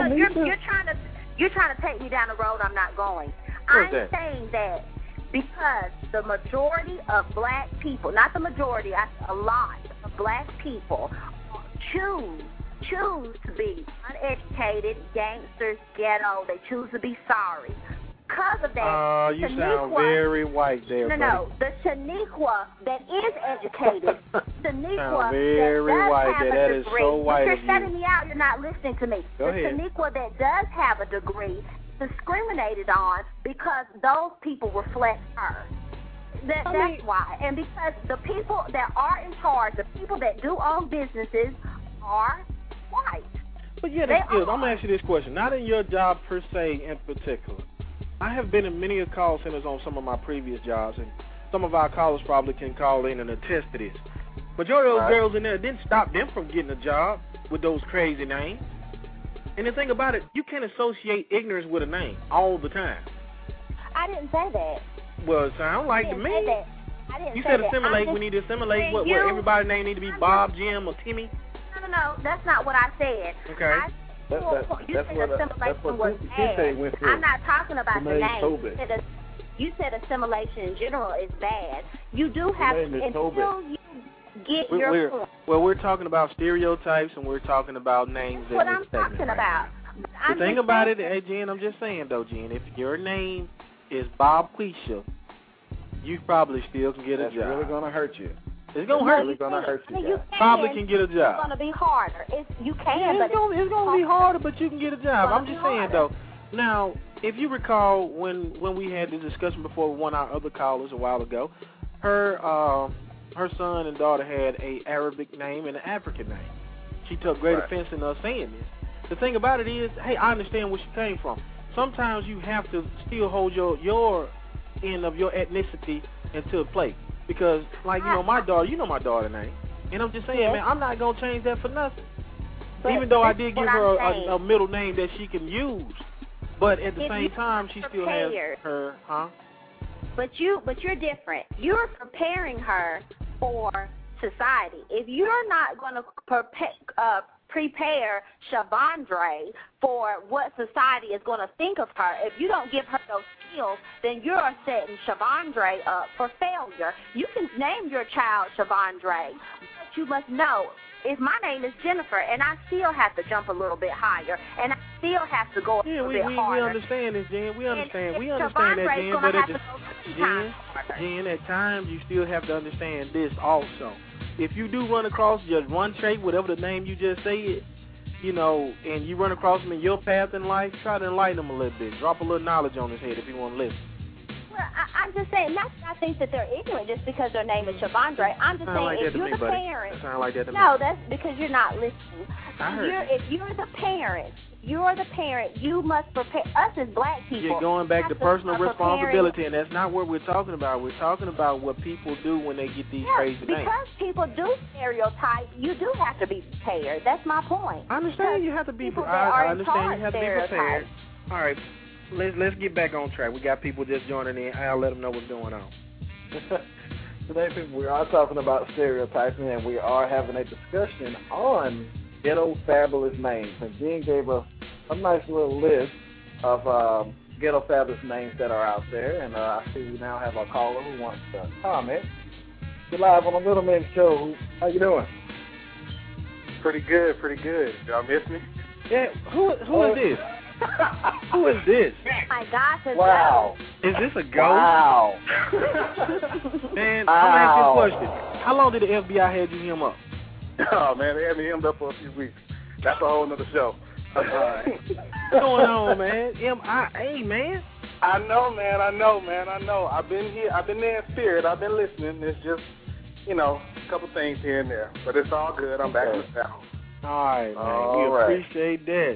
You're trying to take me down the road I'm not going. I'm saying that because the majority of black people, not the majority, a lot of black people choose to be uneducated, gangsters, ghetto. They choose to be sorry. Because of that, you sound very white there, No, the Shaniqua that is educated, Shaniqua very white there. That is so white of you. If you're shutting me out, you're not listening to me. Go ahead. Shaniqua that does have a degree discriminated on because those people reflect her. That's why. And because the people that are in charge, the people that do own businesses are white. But yeah, I'm going to ask you this question. Not in your job per se in particular. I have been in many call centers on some of my previous jobs, and some of our callers probably can call in and attest to this. Majority of those girls in there didn't stop them from getting a job with those crazy names. And the thing about it, you can't associate ignorance with a name all the time. I didn't say that. Well, it sounds like to me. I didn't you say said that. assimilate. We need to assimilate. What everybody's name need to be Bob, Jim, or Timmy? No, that's not what I said. Okay. That's what bad. went through. I'm not talking about the name. You said assimilation in general is bad. You do have to, until you get your point. Well, we're talking about stereotypes and we're talking about names. That's what I'm talking about. The thing about it, hey, Jen, I'm just saying, though, Jen, if your name is Bob Quisha, you probably still can get a job. That's really going to hurt you. It's gonna hurt. It's gonna hurt you. You probably can get a job. It's gonna be harder. You can, yeah, it's gonna be harder, but you can get a job. I'm just saying though. Now, if you recall when we had this discussion before with one of our other callers a while ago, her son and daughter had a Arabic name and an African name. She took great offense in us saying this. The thing about it is, hey, I understand where she came from. Sometimes you have to still hold your end of your ethnicity into play. Because, like, my daughter, my daughter's name. And I'm just saying, man, I'm not going to change that for nothing. But even though I did give her a middle name that she can use. But at the same time, she still has her, But you're different. You're preparing her for society. If you're not going to prepare Shavondre for what society is going to think of her, if you don't give her those skills, then you're setting Shavondre up for failure. You can name your child Shavondre, but you must know, if my name is Jennifer, and I still have to jump a little bit higher, and I still have to go a little bit harder. We understand this, Jen. We understand that, Jen. But Jen, at times you still have to understand this also. If you do run across just one trait, whatever the name you just said, and you run across him in your path in life, try to enlighten him a little bit. Drop a little knowledge on his head if you want to listen. Well, I'm just saying, not that I think that they're ignorant just because their name is Shavondre. I'm just saying, if you're the parent, no, that's because you're not listening. If you're the parent, you must prepare. Us as black people. You're going back to personal responsibility, and that's not what we're talking about. We're talking about what people do when they get these crazy names. Because people do stereotype, you do have to be prepared. That's my point. I understand you have to be prepared. I understand you have to be prepared. All right. Let's get back on track. We got people just joining in. I'll let them know what's going on. Today, people, we are talking about stereotyping, and we are having a discussion on ghetto fabulous names. And Jen gave a nice little list of ghetto fabulous names that are out there. And I see we now have a caller who wants to comment. You're live on the Middleman Show. How you doing? Pretty good. Y'all miss me? Yeah. Who is this? Who is this? My gosh, it's wow. Is this a ghost? Wow. Man, I'm going to ask you a question. How long did the FBI have you him up? Oh, man, they had me hemmed up for a few weeks. That's a whole nother show. What's going on, man? MIA, man. I know, man. I've been here. I've been there in spirit. I've been listening. It's just, a couple things here and there. But it's all good. I'm back in the town. All right, man. We appreciate that.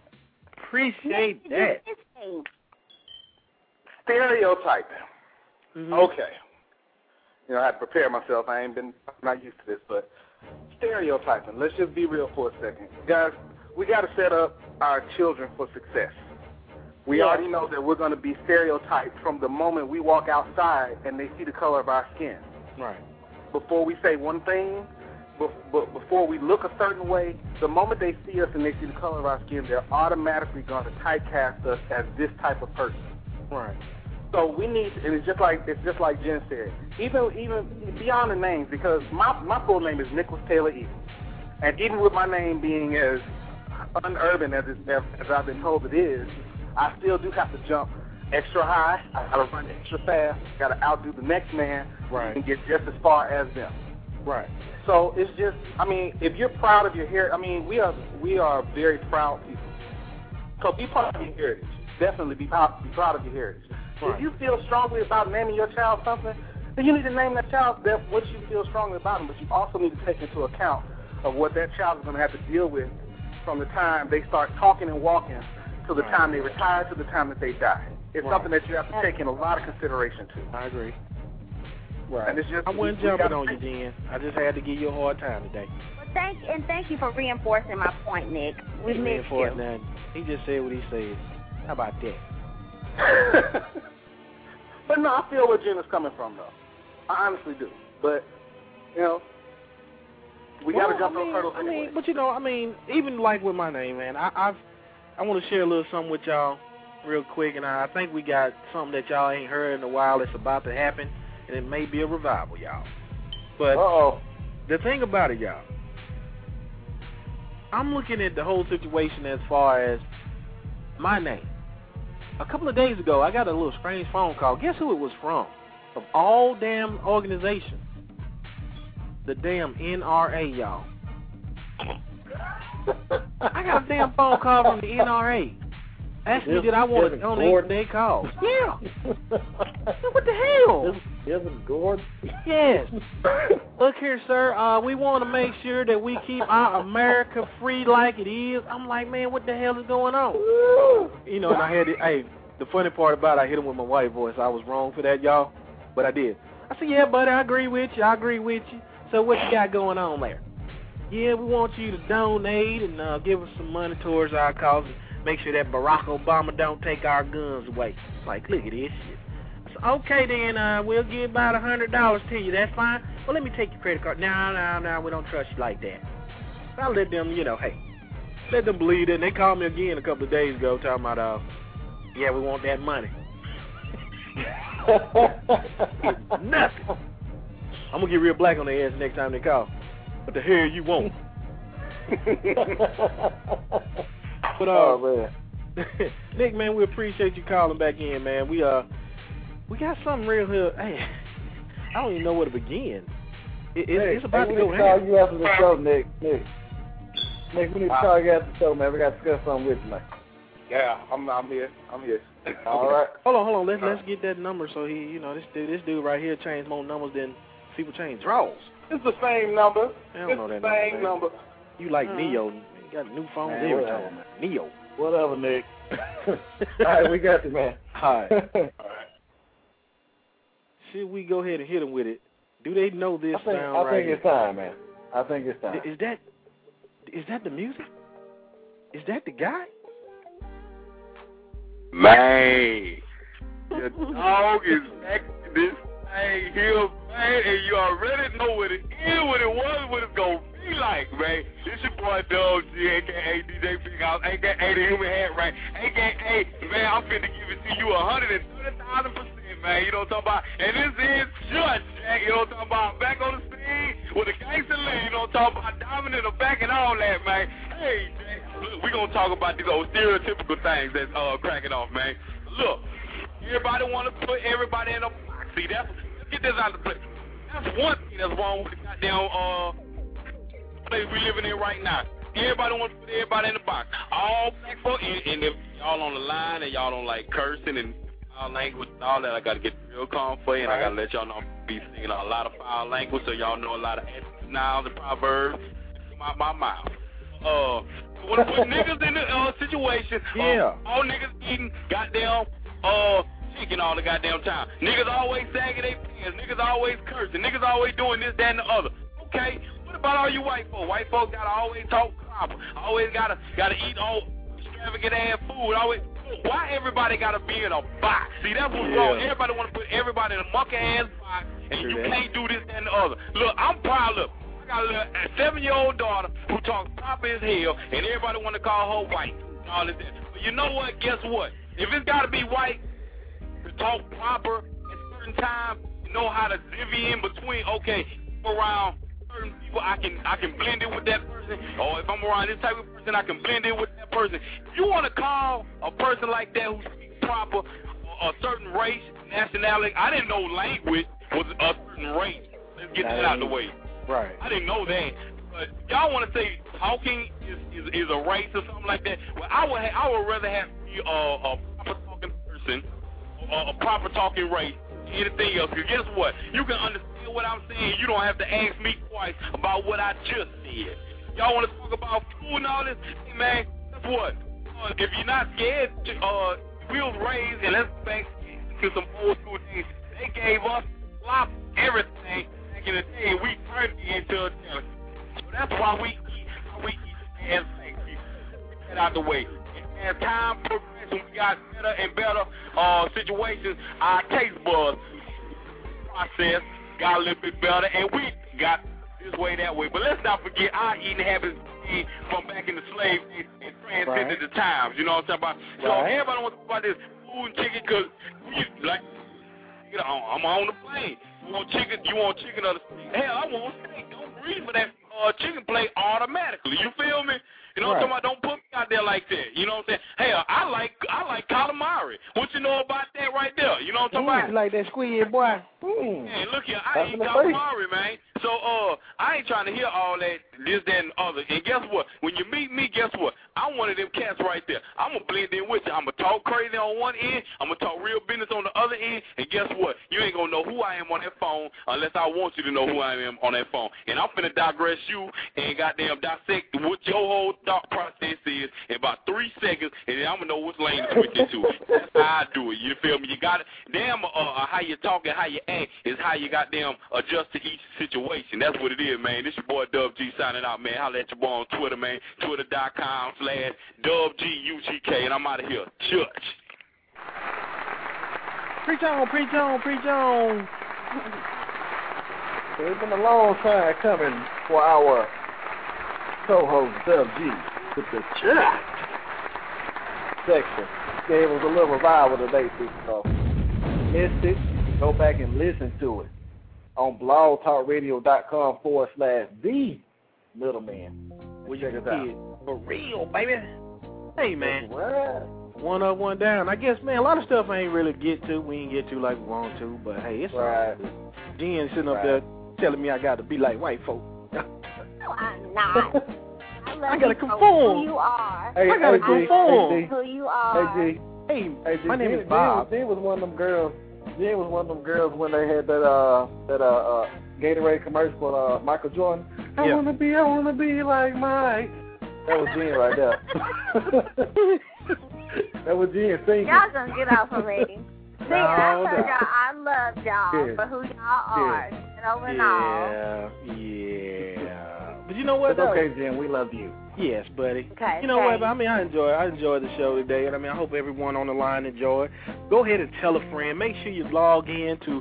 Stereotyping. Mm-hmm. Okay. I had to prepare myself. I'm not used to this, but stereotyping. Let's just be real for a second. Guys, we got to set up our children for success. We already know that we're going to be stereotyped from the moment we walk outside and they see the color of our skin. Right. Before we say one thing, before we look a certain way, the moment they see us and they see the color of our skin, they're automatically going to typecast us as this type of person. Right. So we need, and it's just like Jen said, even beyond the names, because my full name is Nicholas Taylor Eaton, and even with my name being as unurban as I've been told it is, I still do have to jump extra high. I got to run extra fast. Got to outdo the next man, and get just as far as them. Right. So it's just, if you're proud of your heritage, we are very proud people. So be proud of your heritage. Definitely be proud of your heritage. Right. If you feel strongly about naming your child something, then you need to name that child what you feel strongly about them. But you also need to take into account of what that child is going to have to deal with from the time they start talking and walking to the time they retire to the time that they die. It's something that you have to take in a lot of consideration to. I agree. Right. And it's just, I wasn't jumping on you, Jen. I just had to give you a hard time today. Well, thank you for reinforcing my point, Nick. We missed you. Nothing. He just said what he said. How about that? But no, I feel where Jen is coming from, though. I honestly do. But, we got to jump those hurdles anyway. But, even like with my name, man, I want to share a little something with y'all real quick, and I think we got something that y'all ain't heard in a while that's about to happen, and it may be a revival, y'all. But the thing about it, y'all, I'm looking at the whole situation as far as my name. A couple of days ago, I got a little strange phone call. Guess who it was from? Of all damn organizations. the damn NRA, y'all. I got a damn phone call from the NRA. Asked me did I want to donate their cause. Yeah. What the hell? Isn't Gordon? Yes. Look here, sir. We want to make sure that we keep our America free like it is. I'm like, man, what the hell is going on? You know, and I had it. Hey, the funny part about it, I hit him with my white voice. I was wrong for that, y'all, but I did. I said, yeah, buddy, I agree with you. So what you got going on there? Yeah, we want you to donate and give us some money towards our cause. Make sure that Barack Obama don't take our guns away. Like, look at this shit. I said, okay, then we'll give about $100 to you. That's fine. Well, let me take your credit card. No, we don't trust you like that. So I let them, let them believe it. And they called me again a couple of days ago talking about, yeah, we want that money. Nothing. I'm going to get real black on their ass next time they call. What the hell you want? But man. Nick, man, we appreciate you calling back in, man. We got something real here. Hey, I don't even know where to begin. It's about to go down. We need to call you after the show, Nick. Nick, we need to call you after the show, man. We got to discuss something with you, man. Yeah, I'm here. All right. Hold on. Let's get that number so he, this dude right here changed more numbers than people change draws. It's the same number. I don't know that same number. You like Neo. You got new phones every time. Neo. Whatever, Nick. All right, we got you, man. All right. Should we go ahead and hit them with it? Do they know this sound right? I think it's time, man. I think it's time. Is that the music? Is that the guy? Man, your dog is back to this thing here, man, and you already know what it is, what it was, what it's going to be like, man. This your boy Dog G, a.k.a. DJ Big House, a.k.a. the Human Hat Right, a.k.a. man, I'm finna give it to you 130,000%, man, you know what I'm talking about? And this is Judge Jack, you know what I'm talking about? Back on the scene with a gangster lead, you know what I'm talking about? Diamond in the back and all that, man. Hey, Jack, look, we gonna talk about these old stereotypical things that's cracking off, man. Look, everybody want to put everybody in a box. See, let's get this out of the place. That's one thing that's wrong with the goddamn place we living in right now. Everybody wants to put everybody in the box. All black folk, and if y'all on the line and y'all don't like cursing and foul language and all that, I gotta get real calm for you, and I gotta let y'all know I'm be singing a lot of foul language, so y'all know a lot of nouns and proverbs out my mouth. When niggas in the situation, all niggas eating goddamn chicken all the goddamn time. Niggas always sagging their pants. Niggas always cursing. Niggas always doing this, that, and the other. Okay, what about all you white folks? White folks gotta always talk proper. Always gotta eat all extravagant ass food. Always. Why everybody gotta be in a box? See, that's what's wrong. Everybody wanna put everybody in a monkey ass box, and you can't do this, that, and the other. Look, I'm proud of. I got a little 7-year-old daughter who talks proper as hell, and everybody want to call her white. All this. But you know what? Guess what? If it's got to be white to talk proper at certain times, you know how to divvy in between. Okay, around certain people, I can blend in with that person. Or if I'm around this type of person, I can blend in with that person. If you want to call a person like that who speaks proper a certain race, nationality, I didn't know language was a certain race. Let's get that out of the way. Right. I didn't know that. But y'all want to say talking is a race or something like that? Well, I would rather have a proper talking person, a proper talking race, anything else. Because guess what? You can understand what I'm saying. You don't have to ask me twice about what I just said. Y'all want to talk about food and all this? Hey, man, guess what? If you're not scared, we was raised, and let's go back to some old school things. They gave us flop everything. In the day, we turned it into a delicacy. So that's why we eat as things. Get that out the way. And as time progressed, we got better and better situations. Our taste buds process got a little bit better, and we got this way, that way. But let's not forget our eating habits from back in the slave days and transcended the times. You know what I'm talking about? So everybody wants to talk about this food and chicken because we like. I'm on the plane. You want chicken or the steak? Hell, I want steak. Don't breathe for that chicken plate automatically. You feel me? You know what I'm talking about? Don't put me out there like that. You know what I'm saying? Hell, I like calamari. What you know about that right there. You know what I'm talking about? You like that squeeze, boy? Man, look here, I ain't calamari, man. So, I ain't trying to hear all that, this, that, and other. And guess what? When you meet me, guess what? I'm one of them cats right there. I'm going to blend in with you. I'm going to talk crazy on one end. I'm going to talk real business on the other end. And guess what? You ain't going to know who I am on that phone unless I want you to know who I am on that phone. And I'm finna digress you and goddamn dissect what your whole thought process is in about 3 seconds, and then I'm going to know which lane to switch into. That's how I do it. You feel me? You got it. Damn, how you talk and how you act is how you goddamn adjust to each situation. That's what it is, man. This your boy Dub G signing out, man. Holla at your boy on Twitter, man. Twitter.com/DubGUGK, and I'm out of here. Church. Preach on, preach on, preach on. It's been a long time coming for our co-host Dub G with the chat section. Gave us a little revival today, people. So missed it, go back and listen to it on blogtalkradio.com/The Middleman. Well, you check us out. For real, baby. Hey, man. One up, one down. I guess, man, a lot of stuff I ain't really get to. We ain't get to like we want to, but hey, it's all good. Jen sitting up there telling me I got to be like white folk. No, I'm not. I gotta conform. Who you are. Hey, I gotta conform. Who you are. Hey, G. Hey, my name is Bob. Jen was one of them girls. Jen was one of them girls when they had that Gatorade commercial for Michael Jordan. I wanna be like Mike. That was Jen right there. That was Jen singing. Y'all gonna get off of me. See, I told y'all I love y'all for who y'all are. And over and all. Yeah. But you know what? It's okay, Jen. We love you. Yes, buddy. Okay. You know what? I mean, I enjoyed the show today, and I mean, I hope everyone on the line enjoyed. Go ahead and tell a friend. Make sure you log in to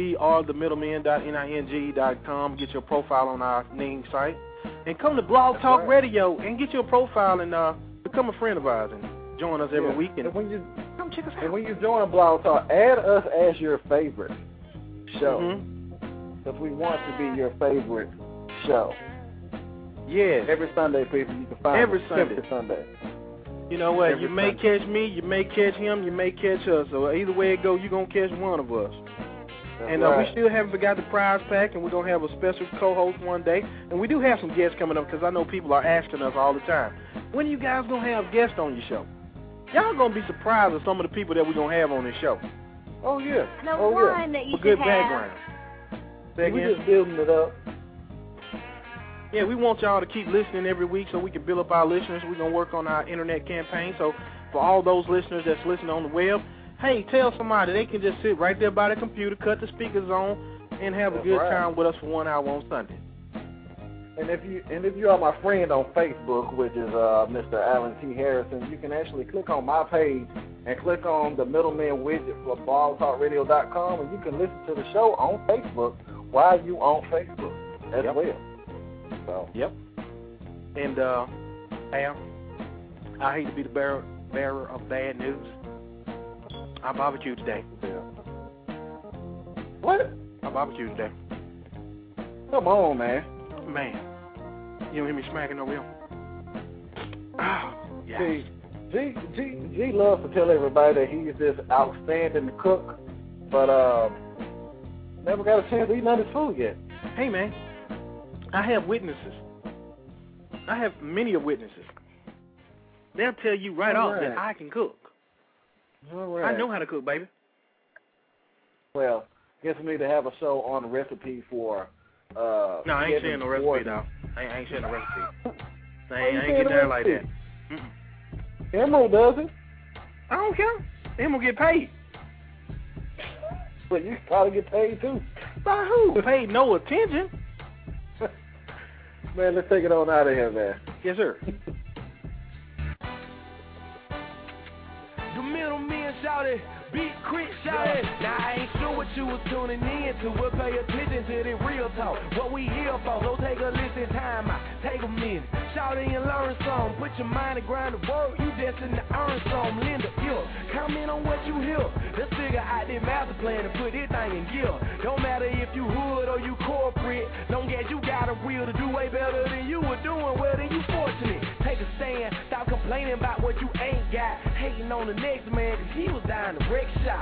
wearethemiddlemen.ning.com. Get your profile on our name site, and come to Blog Talk Radio and get your profile and become a friend of ours and join us every week. And when you come check us out. And when you join Blog Talk, add us as your favorite show, because we want to be your favorite show. Yes. Every Sunday, people, you can find every Sunday. You know what? You may catch me, you may catch him, you may catch us. So either way it goes, you're going to catch one of us. And we still haven't forgot the prize pack, and we're going to have a special co-host one day. And we do have some guests coming up, because I know people are asking us all the time, when are you guys going to have guests on your show? Y'all going to be surprised at some of the people that we're going to have on this show. Oh, yeah. That you for good background. We're just building it up. Yeah, we want y'all to keep listening every week so we can build up our listeners. We're going to work on our internet campaign. So for all those listeners that's listening on the web, hey, tell somebody they can just sit right there by the computer, cut the speakers on, and have a good time with us for 1 hour on Sunday. And if you are my friend on Facebook, which is Mr. Alan T. Harrison, you can actually click on my page and click on the Middleman widget for blogtalkradio.com, and you can listen to the show on Facebook while you on Facebook as well. So. Yep. And Al, I hate to be the bearer of bad news. I barbecued today. Yeah. What? I barbecued today. Come on, man. Man. You don't hear me smacking over here? Oh, yeah. G loves to tell everybody that he's this outstanding cook, but never got a chance to eat none of his food yet. Hey, man. I have witnesses. I have many witnesses. They'll tell you right off that I can cook. All right. I know how to cook, baby. Well, I guess we need to have a show on the recipe for no, I ain't sharing no recipe, though. I ain't sharing no recipe. I ain't getting down like that. Emerald does it. I don't care. Emerald get paid. But you probably get paid, too. By who? Paid no attention. Man, let's take it on out of here, man. Yes, sir. The middleman shouted, beat quick shouted. Now I ain't sure what you was tuning in to. We'll pay attention to the real talk. What we here for, so take a listen, time out, take a minute. Shout in and learn some. Put your mind to grind the work. You destined to earn some. Linda, comment on what you hear. Let's figure out this master plan and put this thing in gear. Don't matter if you hood or you corporate. Don't get you got a will to do way better than you were doing. Well, then you fortunate. Take a stand. Stop complaining about what you ain't got. Hating on the next man, cause he was down the wreck shop.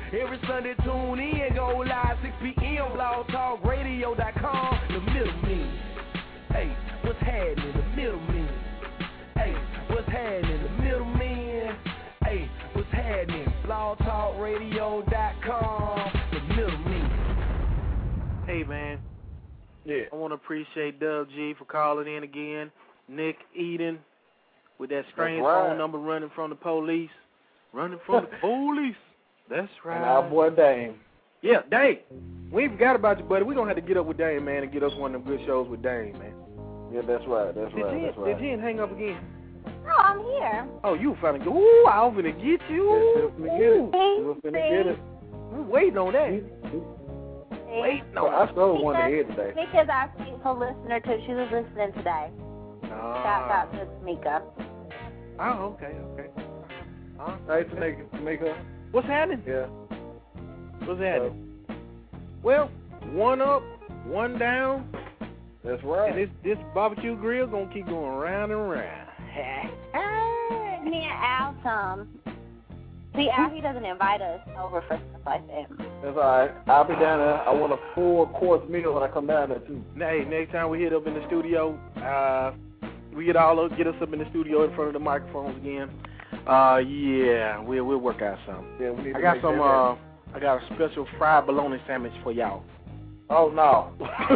Every Sunday tune in, go live 6 p.m. blogtalkradio.com. The middleman. Hey, what's happening? The middleman. Hey, what's happening? The middleman. Hey, what's happening? blogtalkradio.com. The middleman. Hey, man. Yeah. I want to appreciate Dub G for calling in again. Nick Eden with that strange phone number running from the police. Running from the police. That's right. And our boy Dame. Yeah, Dame. We ain't forgot about you, buddy. We're going to have to get up with Dame, man, and get us one of them good shows with Dame, man. Yeah, that's right. That's right. Did Jen hang up again? No, I'm here. Oh, you finna go. Ooh, I was finna get you. You was finna get it. We're waiting on that. Waiting on I stole one to hear today. Mika's our faithful listener, too. She was listening today. Shout out to Mika. Oh, okay. Hey, Tamika. What's happening? Yeah. What's happening? Well, one up, one down. That's right. And this barbecue grill gonna keep going round and round. Me and Al, see, Al, he doesn't invite us over for stuff like that. That's all right. I'll be down there. I want a 4-course meal when I come down there, too. Hey, next time we hit up in the studio, we get us up in the studio in front of the microphones again. Yeah, we'll work out something. Yeah, we need I got some. I got a special fried bologna sandwich for y'all. Oh no.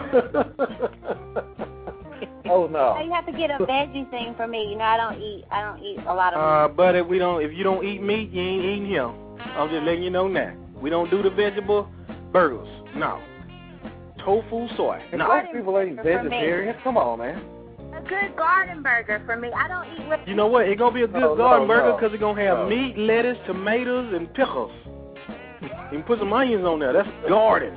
Oh no. You have to get a veggie thing for me. You know, I don't eat a lot of meat. But if you don't eat meat, you ain't eating him. I'm just letting you know now. We don't do the vegetable burgers. No. Tofu soy. No. Most people ain't vegetarian. Come on, man. A good garden burger for me. I don't eat with. You know what? It's gonna be a good garden burger because it's gonna have meat, lettuce, tomatoes, and pickles. You can put some onions on there. That's garden.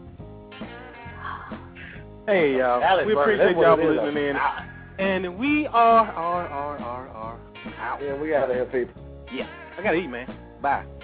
Hey, y'all. We appreciate y'all for listening in. And we are. Yeah, we out of here, people. Yeah. I gotta eat, man. Bye.